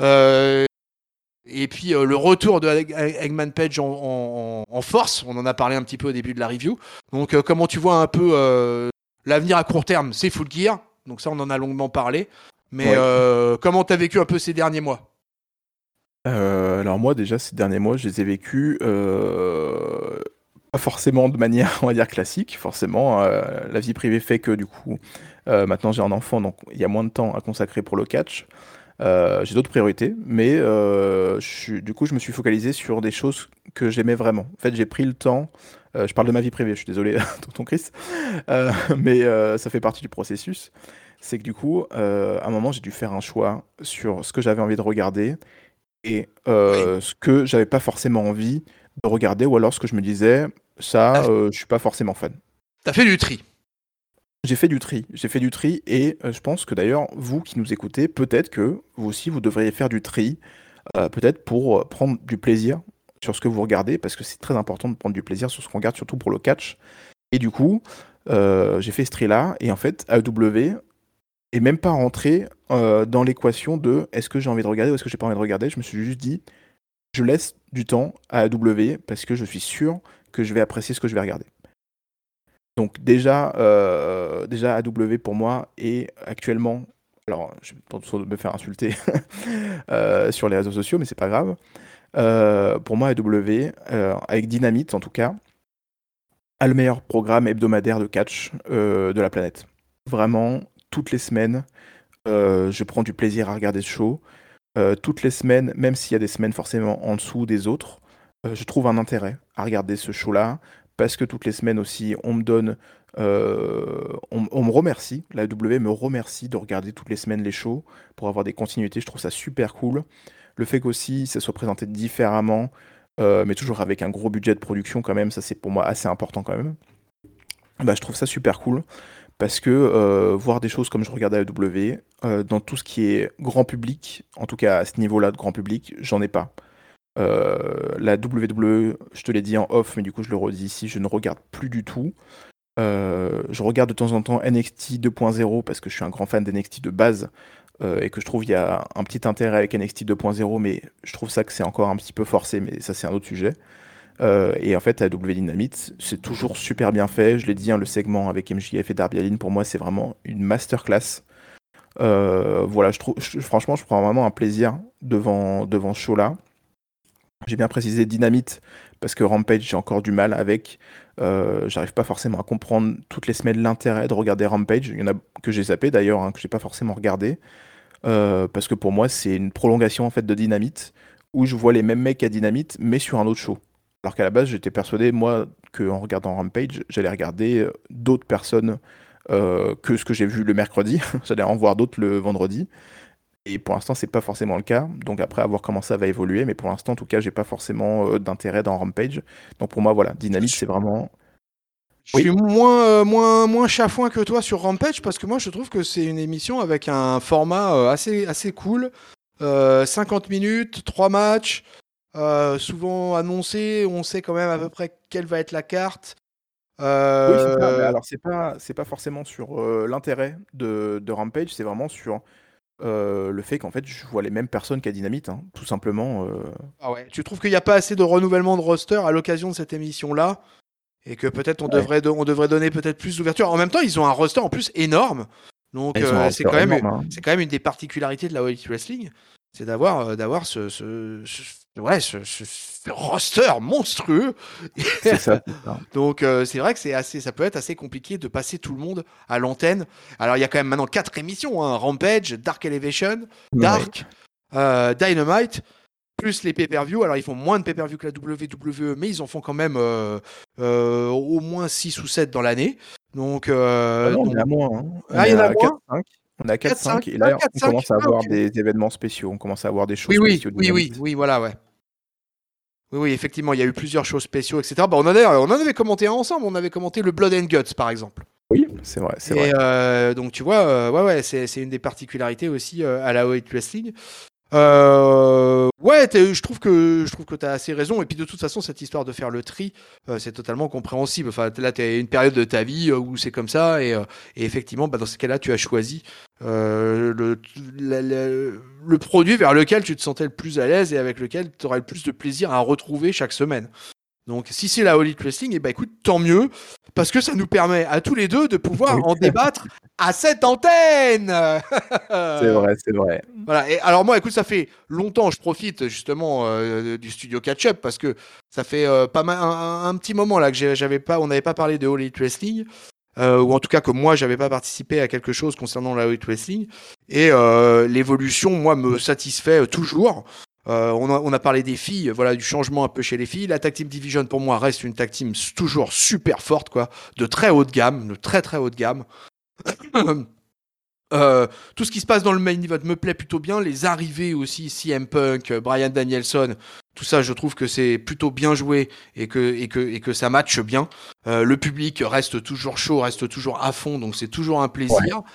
Et puis le retour de Eggman Page en force, on en a parlé un petit peu au début de la review. Donc comment tu vois un peu l'avenir à court terme? C'est Full Gear, donc ça on en a longuement parlé. Mais Oui. comment t'as vécu un peu ces derniers mois? Alors moi déjà ces derniers mois, je les ai vécus, pas forcément de manière, on va dire classique, forcément, la vie privée fait que du coup, maintenant j'ai un enfant, donc il y a moins de temps à consacrer pour le catch. J'ai d'autres priorités, mais du coup je me suis focalisé sur des choses que j'aimais vraiment. En fait, j'ai pris le temps, je parle de ma vie privée, je suis désolé, tonton Chris, mais ça fait partie du processus. C'est que du coup, à un moment, j'ai dû faire un choix sur ce que j'avais envie de regarder et Oui. ce que j'avais pas forcément envie de regarder, ou alors ce que je me disais, ça, T'as, je suis pas forcément fan. t'as fait du tri. J'ai fait du tri et je pense que d'ailleurs, vous qui nous écoutez, peut-être que vous aussi, vous devriez faire du tri, peut-être pour prendre du plaisir sur ce que vous regardez, parce que c'est très important de prendre du plaisir sur ce qu'on regarde, surtout pour le catch. Et du coup, j'ai fait ce tri-là, et en fait, AEW est même pas rentré dans l'équation de est-ce que j'ai envie de regarder ou est-ce que j'ai pas envie de regarder. Je me suis juste dit, je laisse du temps à AEW parce que je suis sûr que je vais apprécier ce que je vais regarder. Donc déjà AEW pour moi est actuellement, alors je vais pas trop me faire insulter sur les réseaux sociaux, mais c'est pas grave. Pour moi AEW, avec Dynamite en tout cas, a le meilleur programme hebdomadaire de catch de la planète. Vraiment, toutes les semaines, je prends du plaisir à regarder ce show. Toutes les semaines, même s'il y a des semaines forcément en dessous des autres, je trouve un intérêt à regarder ce show-là, parce que toutes les semaines aussi, on me donne, on me remercie, la W me remercie de regarder toutes les semaines les shows pour avoir des continuités. Je trouve ça super cool. Le fait qu'aussi ça soit présenté différemment, mais toujours avec un gros budget de production quand même, ça c'est pour moi assez important quand même. Bah, je trouve ça super cool. Parce que voir des choses comme je regarde à la W, dans tout ce qui est grand public, en tout cas à ce niveau-là de grand public, j'en ai pas. La WWE, je te l'ai dit en off, mais du coup je le redis ici, je ne regarde plus du tout. Je regarde de temps en temps NXT 2.0 parce que je suis un grand fan d'NXT de base et que je trouve il y a un petit intérêt avec NXT 2.0, mais je trouve ça que c'est encore un petit peu forcé, mais ça c'est un autre sujet. Et en fait, à W Dynamite, c'est toujours super bien fait. Je l'ai dit, hein, le segment avec MJF et Darby Allin, pour moi, c'est vraiment une masterclass. Voilà, franchement, je prends vraiment un plaisir devant ce show-là. J'ai bien précisé Dynamite, parce que Rampage, j'ai encore du mal avec. J'arrive pas forcément à comprendre toutes les semaines l'intérêt de regarder Rampage. Il y en a que j'ai zappé d'ailleurs, hein, que j'ai pas forcément regardé. Parce que pour moi, c'est une prolongation en fait de Dynamite, où je vois les mêmes mecs à Dynamite, mais sur un autre show. Alors qu'à la base, j'étais persuadé, moi, qu'en regardant Rampage, j'allais regarder d'autres personnes que ce que j'ai vu le mercredi. J'allais en voir d'autres le vendredi. Et pour l'instant, c'est pas forcément le cas. Donc après, à voir comment ça va évoluer. Mais pour l'instant, en tout cas, j'ai pas forcément d'intérêt dans Rampage. Donc pour moi, voilà, Dynamite, c'est vraiment. Je suis Oui, moins chafouin que toi sur Rampage parce que moi je trouve que c'est une émission avec un format assez cool. 50 minutes, 3 matchs, souvent annoncés, on sait quand même à peu près quelle va être la carte. oui, c'est ça. Mais Euh, alors, c'est pas forcément sur l'intérêt de Rampage, c'est vraiment sur le fait qu'en fait, je vois les mêmes personnes qu'à Dynamite, hein, tout simplement. Ah ouais. Tu trouves qu'il n'y a pas assez de renouvellement de roster à l'occasion de cette émission-là et que peut-être Ouais. on devrait donner peut-être plus d'ouverture. En même temps, ils ont un roster en plus énorme. Donc Ils ont un roster énorme, hein. c'est quand même une des particularités de la All Elite Wrestling, c'est d'avoir ce roster monstrueux. C'est ça, c'est ça. Donc c'est vrai que ça peut être assez compliqué de passer tout le monde à l'antenne. Alors il y a quand même maintenant 4 émissions, hein. Rampage, Dark Elevation, Ouais. Dark, Dynamite, plus les pay-per-view. Alors ils font moins de pay-per-view que la WWE, mais ils en font quand même au moins 6 ou 7 dans l'année. Donc, Ah non, on est à moins, hein. On ah, est il y en a à moins 4-5. On est à 4-5. 4-5 et Ah, là, on 4-5. commence à Ah, avoir ok. des événements spéciaux. On commence à avoir des shows Oui, oui, spéciaux oui, oui, Dynamite. oui, voilà, ouais. Oui, oui, effectivement, il y a eu plusieurs shows spéciaux, etc. Bah, on en avait commenté un ensemble. On avait commenté le Blood and Guts, par exemple. Oui, c'est vrai, c'est Et vrai. donc, tu vois, ouais, c'est une des particularités aussi à la All Elite Wrestling. Ouais, je trouve que tu as assez raison. Et puis de toute façon, cette histoire de faire le tri, c'est totalement compréhensible. Enfin, là, tu as une période de ta vie où c'est comme ça. Et effectivement, bah, dans ce cas-là, tu as choisi le produit vers lequel tu te sentais le plus à l'aise et avec lequel tu aurais le plus de plaisir à retrouver chaque semaine. Donc, si c'est la All Elite Wrestling, et bah écoute, tant mieux, parce que ça nous permet à tous les deux de pouvoir Oui, en débattre à cette antenne. c'est vrai, c'est vrai. Voilà. Et alors moi, écoute, ça fait longtemps, je profite justement du studio Catch-Up parce que ça fait pas mal un petit moment là que on n'avait pas parlé de All Elite Wrestling. Ou en tout cas que moi j'avais pas participé à quelque chose concernant la All Elite Wrestling et l'évolution moi me satisfait toujours. On a parlé des filles, voilà, du changement un peu chez les filles. La Tag Team Division pour moi reste une tag team toujours super forte, quoi, de très haut de gamme, de très très haut de gamme. Tout ce qui se passe dans le main event me plaît plutôt bien. Les arrivées aussi, CM Punk, Bryan Danielson, tout ça, je trouve que c'est plutôt bien joué et que ça matche bien. Le public reste toujours chaud, reste toujours à fond, donc c'est toujours un Ouais. plaisir.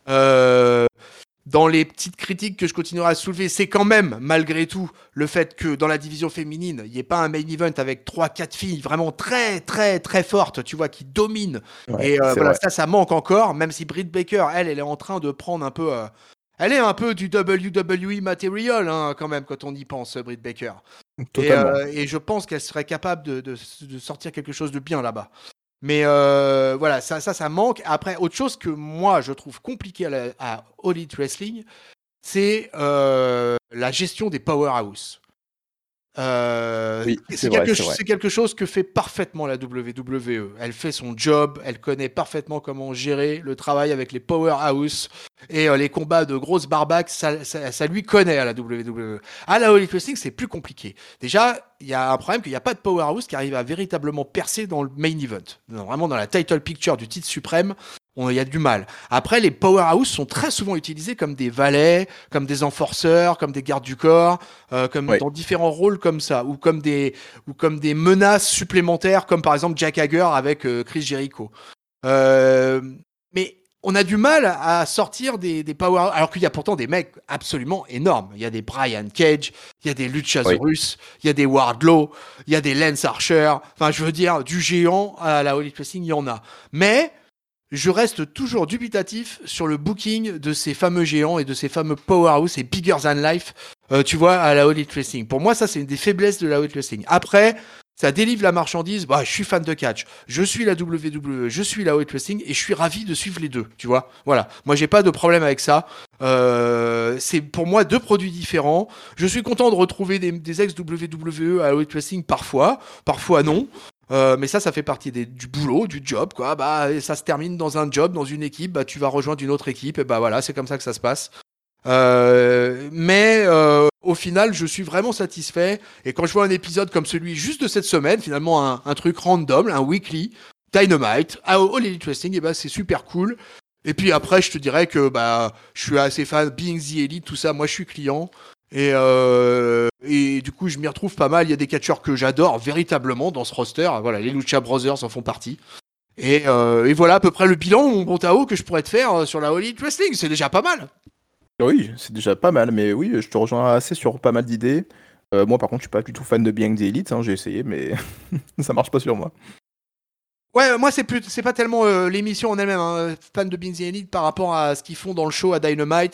Dans les petites critiques que je continuerai à soulever, c'est quand même, malgré tout, le fait que dans la division féminine, il n'y ait pas un main event avec 3-4 filles vraiment très, très, très fortes, tu vois, qui dominent. Ouais, Et c'est voilà, vrai. ça manque encore, même si Britt Baker, elle est en train de prendre un peu. Elle est un peu du WWE material, hein, quand même, quand on y pense, Britt Baker. Totalement. Et je pense qu'elle serait capable de sortir quelque chose de bien là-bas. Mais voilà, ça manque. Après, autre chose que moi, je trouve compliqué à All Elite Wrestling, c'est la gestion des powerhouse. Oui, c'est vrai, c'est vrai. C'est quelque chose que fait parfaitement la WWE. Elle fait son job, elle connaît parfaitement comment gérer le travail avec les powerhouse et les combats de grosses barbaques, ça lui connaît à la WWE. À la All Elite Wrestling, c'est plus compliqué. Déjà, il y a un problème qu'il n'y a pas de powerhouse qui arrive à véritablement percer dans le main event. Vraiment dans la title picture du titre suprême, il y a du mal. Après, les powerhouse sont très souvent utilisés comme des valets, comme des enforceurs, comme des gardes du corps, comme Oui. dans différents rôles comme ça, ou comme des menaces supplémentaires, comme par exemple Jack Hager avec Chris Jericho. Mais on a du mal à sortir des power, alors qu'il y a pourtant des mecs absolument énormes. Il y a des Brian Cage, il y a des Oui. Luchasaurus, il y a des Wardlow, il y a des Lance Archer. Enfin, je veux dire, du géant à la All Elite Wrestling, il y en a. Mais je reste toujours dubitatif sur le booking de ces fameux géants et de ces fameux powerhouse et bigger than life, tu vois, à la All Elite Wrestling. Pour moi, ça, c'est une des faiblesses de la All Elite Wrestling. Après, ça délivre la marchandise. Bah, je suis fan de catch. Je suis la WWE, je suis la All Elite Wrestling et je suis ravi de suivre les deux, tu vois. Voilà. Moi, j'ai pas de problème avec ça. C'est pour moi deux produits différents. Je suis content de retrouver des ex-WWE à la All Elite Wrestling parfois non. Mais ça fait partie du boulot, du job, quoi. Bah, ça se termine dans un job, dans une équipe. Bah, tu vas rejoindre une autre équipe. Et bah voilà, c'est comme ça que ça se passe. Mais au final, je suis vraiment satisfait. Et quand je vois un épisode comme celui juste de cette semaine, finalement un truc random, un weekly, Dynamite, à All Elite Wrestling, et bah c'est super cool. Et puis après, je te dirais que bah je suis assez fan, Being the Elite, tout ça. Moi, je suis client. Et du coup, je m'y retrouve pas mal. Il y a des catcheurs que j'adore véritablement dans ce roster. Voilà, les Lucha Brothers en font partie. Et voilà à peu près le bilan, mon bon Tao, que je pourrais te faire sur la All Elite Wrestling. C'est déjà pas mal. Oui, c'est déjà pas mal, mais oui, je te rejoins assez sur pas mal d'idées. Moi, par contre, je suis pas du tout fan de Being the Elite, hein, j'ai essayé, mais ça marche pas sur moi. Ouais, moi c'est pas tellement l'émission en elle-même, hein, fan de Being the Elite par rapport à ce qu'ils font dans le show à Dynamite.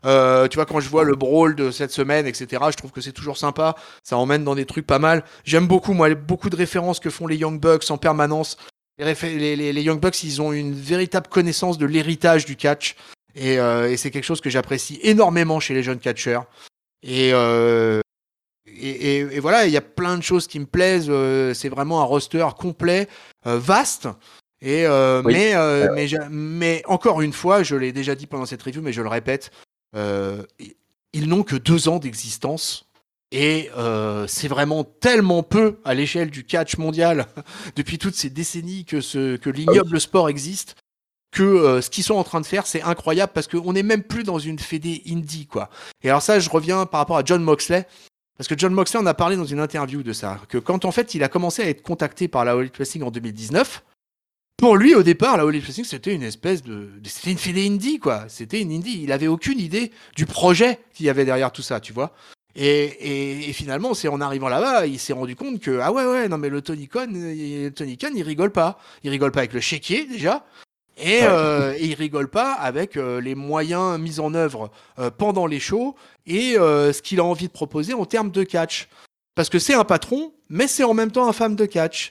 Tu vois, quand je vois le brawl de cette semaine, etc., je trouve que c'est toujours sympa. Ça emmène dans des trucs pas mal. J'aime beaucoup, moi, beaucoup de références que font les Young Bucks en permanence. Les Young Bucks, ils ont une véritable connaissance de l'héritage du catch. Et c'est quelque chose que j'apprécie énormément chez les jeunes catcheurs. Et, euh, et voilà, il y a plein de choses qui me plaisent. C'est vraiment un roster complet, vaste. Oui. Mais encore une fois, je l'ai déjà dit pendant cette review, mais je le répète, euh, ils n'ont que 2 ans d'existence. Et c'est vraiment tellement peu à l'échelle du catch mondial depuis toutes ces décennies que Ah oui. l'ignoble sport existe, que ce qu'ils sont en train de faire, c'est incroyable parce qu'on n'est même plus dans une fédé indie, quoi. Et alors ça, je reviens par rapport à John Moxley, parce que John Moxley en a parlé dans une interview de ça, que quand en fait il a commencé à être contacté par la All Elite Wrestling en 2019, pour lui au départ, la All Elite Wrestling c'était une espèce c'était une fédé indie, quoi. C'était une indie. Il avait aucune idée du projet qu'il y avait derrière tout ça, tu vois. Et finalement, c'est en arrivant là-bas, il s'est rendu compte que ah ouais non mais le Tony Khan, il rigole pas. Il rigole pas avec le chéquier déjà. Ouais. Et il rigole pas avec les moyens mis en œuvre pendant les shows et ce qu'il a envie de proposer en termes de catch. Parce que c'est un patron, mais c'est en même temps un fan de catch.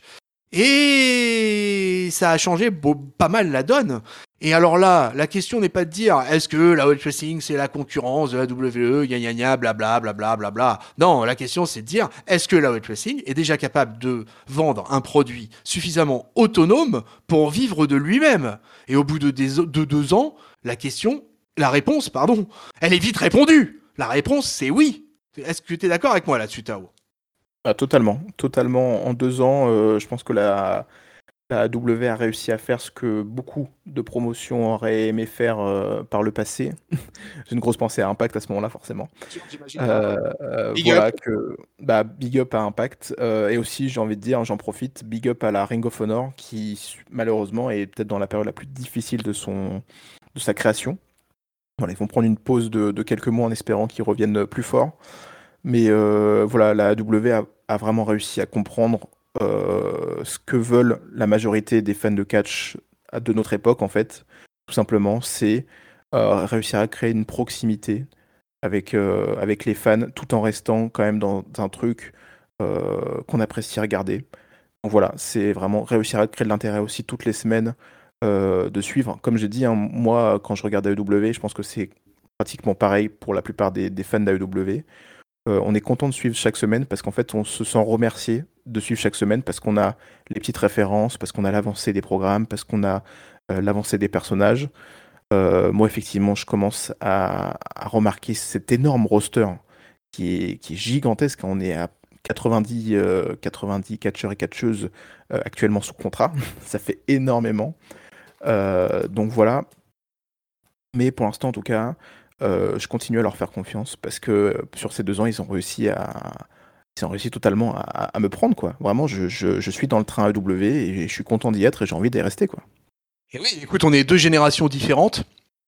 Et ça a changé pas mal la donne. Et alors là, la question n'est pas de dire est-ce que la World Wrestling c'est la concurrence de la WWE, gna gna gna, blabla, blabla, blabla. Non, la question c'est de dire est-ce que la World Wrestling est déjà capable de vendre un produit suffisamment autonome pour vivre de lui-même. Et au bout de 2 ans, la réponse, pardon, elle est vite répondue. La réponse c'est oui. Est-ce que tu es d'accord avec moi là-dessus, Tao? Ah, totalement. Totalement. En 2 ans, je pense que la W a réussi à faire ce que beaucoup de promotions auraient aimé faire par le passé. J'ai une grosse pensée à Impact à ce moment-là, forcément. J'imagine. Bah ouais. Big up. Voilà que bah, big up à Impact. Et aussi, j'ai envie de dire, j'en profite, big up à la Ring of Honor qui, malheureusement, est peut-être dans la période la plus difficile de sa création. Voilà, ils vont prendre une pause de quelques mois en espérant qu'ils reviennent plus forts. Mais voilà, la W a vraiment réussi à comprendre ce que veulent la majorité des fans de catch de notre époque, en fait. Tout simplement, c'est réussir à créer une proximité avec les fans, tout en restant quand même dans un truc qu'on apprécie regarder. Donc voilà, c'est vraiment réussir à créer de l'intérêt aussi toutes les semaines, de suivre. Comme j'ai dit, hein, moi, quand je regarde AEW, je pense que c'est pratiquement pareil pour la plupart des fans d'AEW. On est content de suivre chaque semaine parce qu'en fait, on se sent remercié de suivre chaque semaine parce qu'on a les petites références, parce qu'on a l'avancée des programmes, parce qu'on a l'avancée des personnages. Moi, effectivement, je commence à remarquer cet énorme roster qui est gigantesque. On est à 90 catcheurs et catcheuses actuellement sous contrat. Ça fait énormément. Donc voilà. Mais pour l'instant, en tout cas, je continue à leur faire confiance parce que sur ces 2 ans, ils ont réussi totalement à me prendre, quoi. Vraiment, je suis dans le train AEW et je suis content d'y être et j'ai envie d'y rester, quoi. Et oui, écoute, on est 2 générations différentes.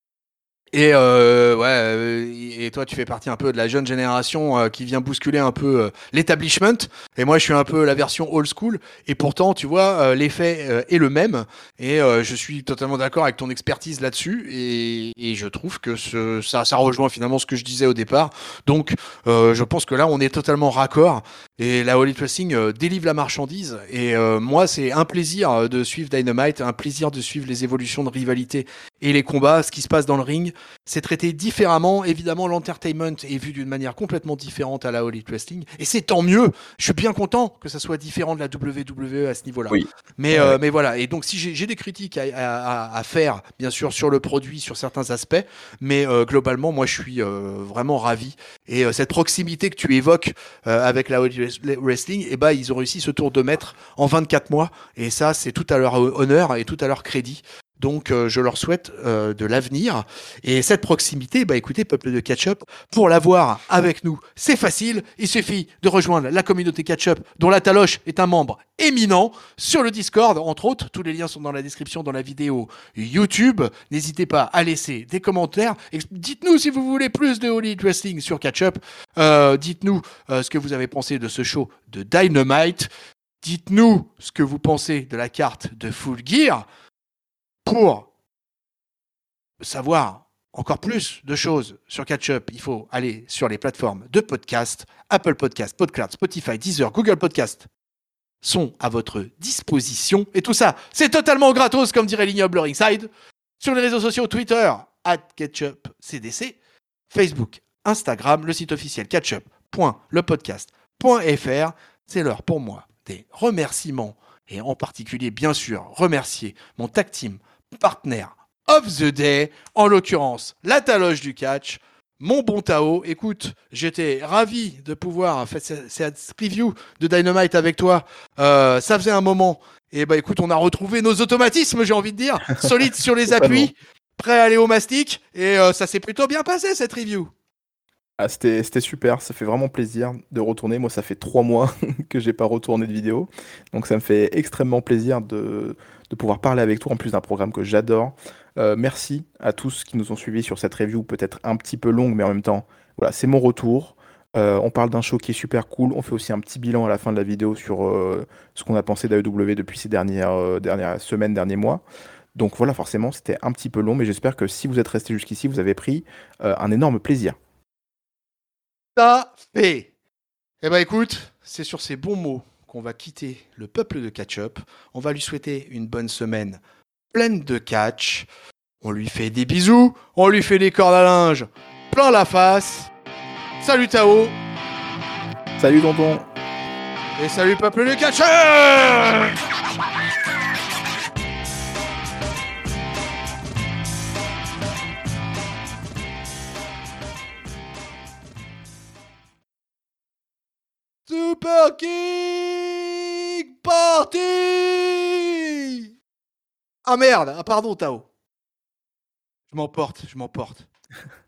Et toi, tu fais partie un peu de la jeune génération qui vient bousculer un peu l'établishment. Et moi, je suis un peu la version old school. Et pourtant, tu vois, l'effet est le même. Et je suis totalement d'accord avec ton expertise là-dessus. Et je trouve que ça rejoint finalement ce que je disais au départ. Donc, je pense que là, on est totalement raccord. Et la All Elite Wrestling délivre la marchandise. Et moi, c'est un plaisir de suivre Dynamite, un plaisir de suivre les évolutions de rivalité et les combats, ce qui se passe dans le ring. C'est traité différemment. Évidemment, l'entertainment est vu d'une manière complètement différente à la All Elite Wrestling. Et c'est tant mieux. Je suis bien content que ça soit différent de la WWE à ce niveau-là. Oui. Mais, Ouais, ouais. mais voilà. Et donc, si j'ai des critiques à faire, bien sûr, sur le produit, sur certains aspects, mais globalement, moi, je suis vraiment ravi. Et cette proximité que tu évoques avec la All Elite Wrestling, eh ben, ils ont réussi ce tour de maître en 24 mois. Et ça, c'est tout à leur honneur et tout à leur crédit. Donc, je leur souhaite de l'avenir. Et cette proximité, bah écoutez, peuple de Catch-Up, pour l'avoir avec nous, c'est facile. Il suffit de rejoindre la communauté Catch-Up, dont la Taloche est un membre éminent, sur le Discord, entre autres. Tous les liens sont dans la description, dans la vidéo YouTube. N'hésitez pas à laisser des commentaires. Dites-nous si vous voulez plus de All Elite Wrestling sur Catch-Up. Dites-nous ce que vous avez pensé de ce show de Dynamite. Dites-nous ce que vous pensez de la carte de Full Gear pour savoir encore plus de choses sur Catch-up, il faut aller sur les plateformes de podcast, Apple Podcast, Podcloud, Spotify, Deezer, Google Podcast sont à votre disposition. Et tout ça, c'est totalement gratos, comme dirait l'ignoble Ringside. Sur les réseaux sociaux, Twitter, @ketchupcdc, Facebook, Instagram, le site officiel ketchup.lepodcast.fr. C'est l'heure pour moi des remerciements. Et en particulier, bien sûr, remercier mon tag team partenaire of the day, en l'occurrence, la Taloche du catch, mon bon Tao. Écoute, j'étais ravi de pouvoir faire cette preview de Dynamite avec toi. Ça faisait un moment. Et bah écoute, on a retrouvé nos automatismes, j'ai envie de dire, solides sur les appuis, prêts à aller au mastic. Et ça s'est plutôt bien passé cette review. Ah, c'était super, ça fait vraiment plaisir de retourner. Moi, ça fait 3 mois que j'ai pas retourné de vidéo. Donc ça me fait extrêmement plaisir de pouvoir parler avec toi, en plus d'un programme que j'adore. Merci à tous qui nous ont suivis sur cette review, peut-être un petit peu longue, mais en même temps, voilà, c'est mon retour. On parle d'un show qui est super cool. On fait aussi un petit bilan à la fin de la vidéo sur ce qu'on a pensé d'AEW depuis ces dernières semaines, derniers mois. Donc voilà, forcément, c'était un petit peu long, mais j'espère que si vous êtes resté jusqu'ici, vous avez pris un énorme plaisir. Ça fait. Eh ben écoute, c'est sur ces bons mots qu'on va quitter le peuple de Catch-up. On va lui souhaiter une bonne semaine pleine de catch. On lui fait des bisous, on lui fait des cordes à linge plein la face. Salut Tao. Salut tonton. Et salut peuple de catcheur. Super Kick Party. Ah merde, ah pardon Tao. Je m'emporte.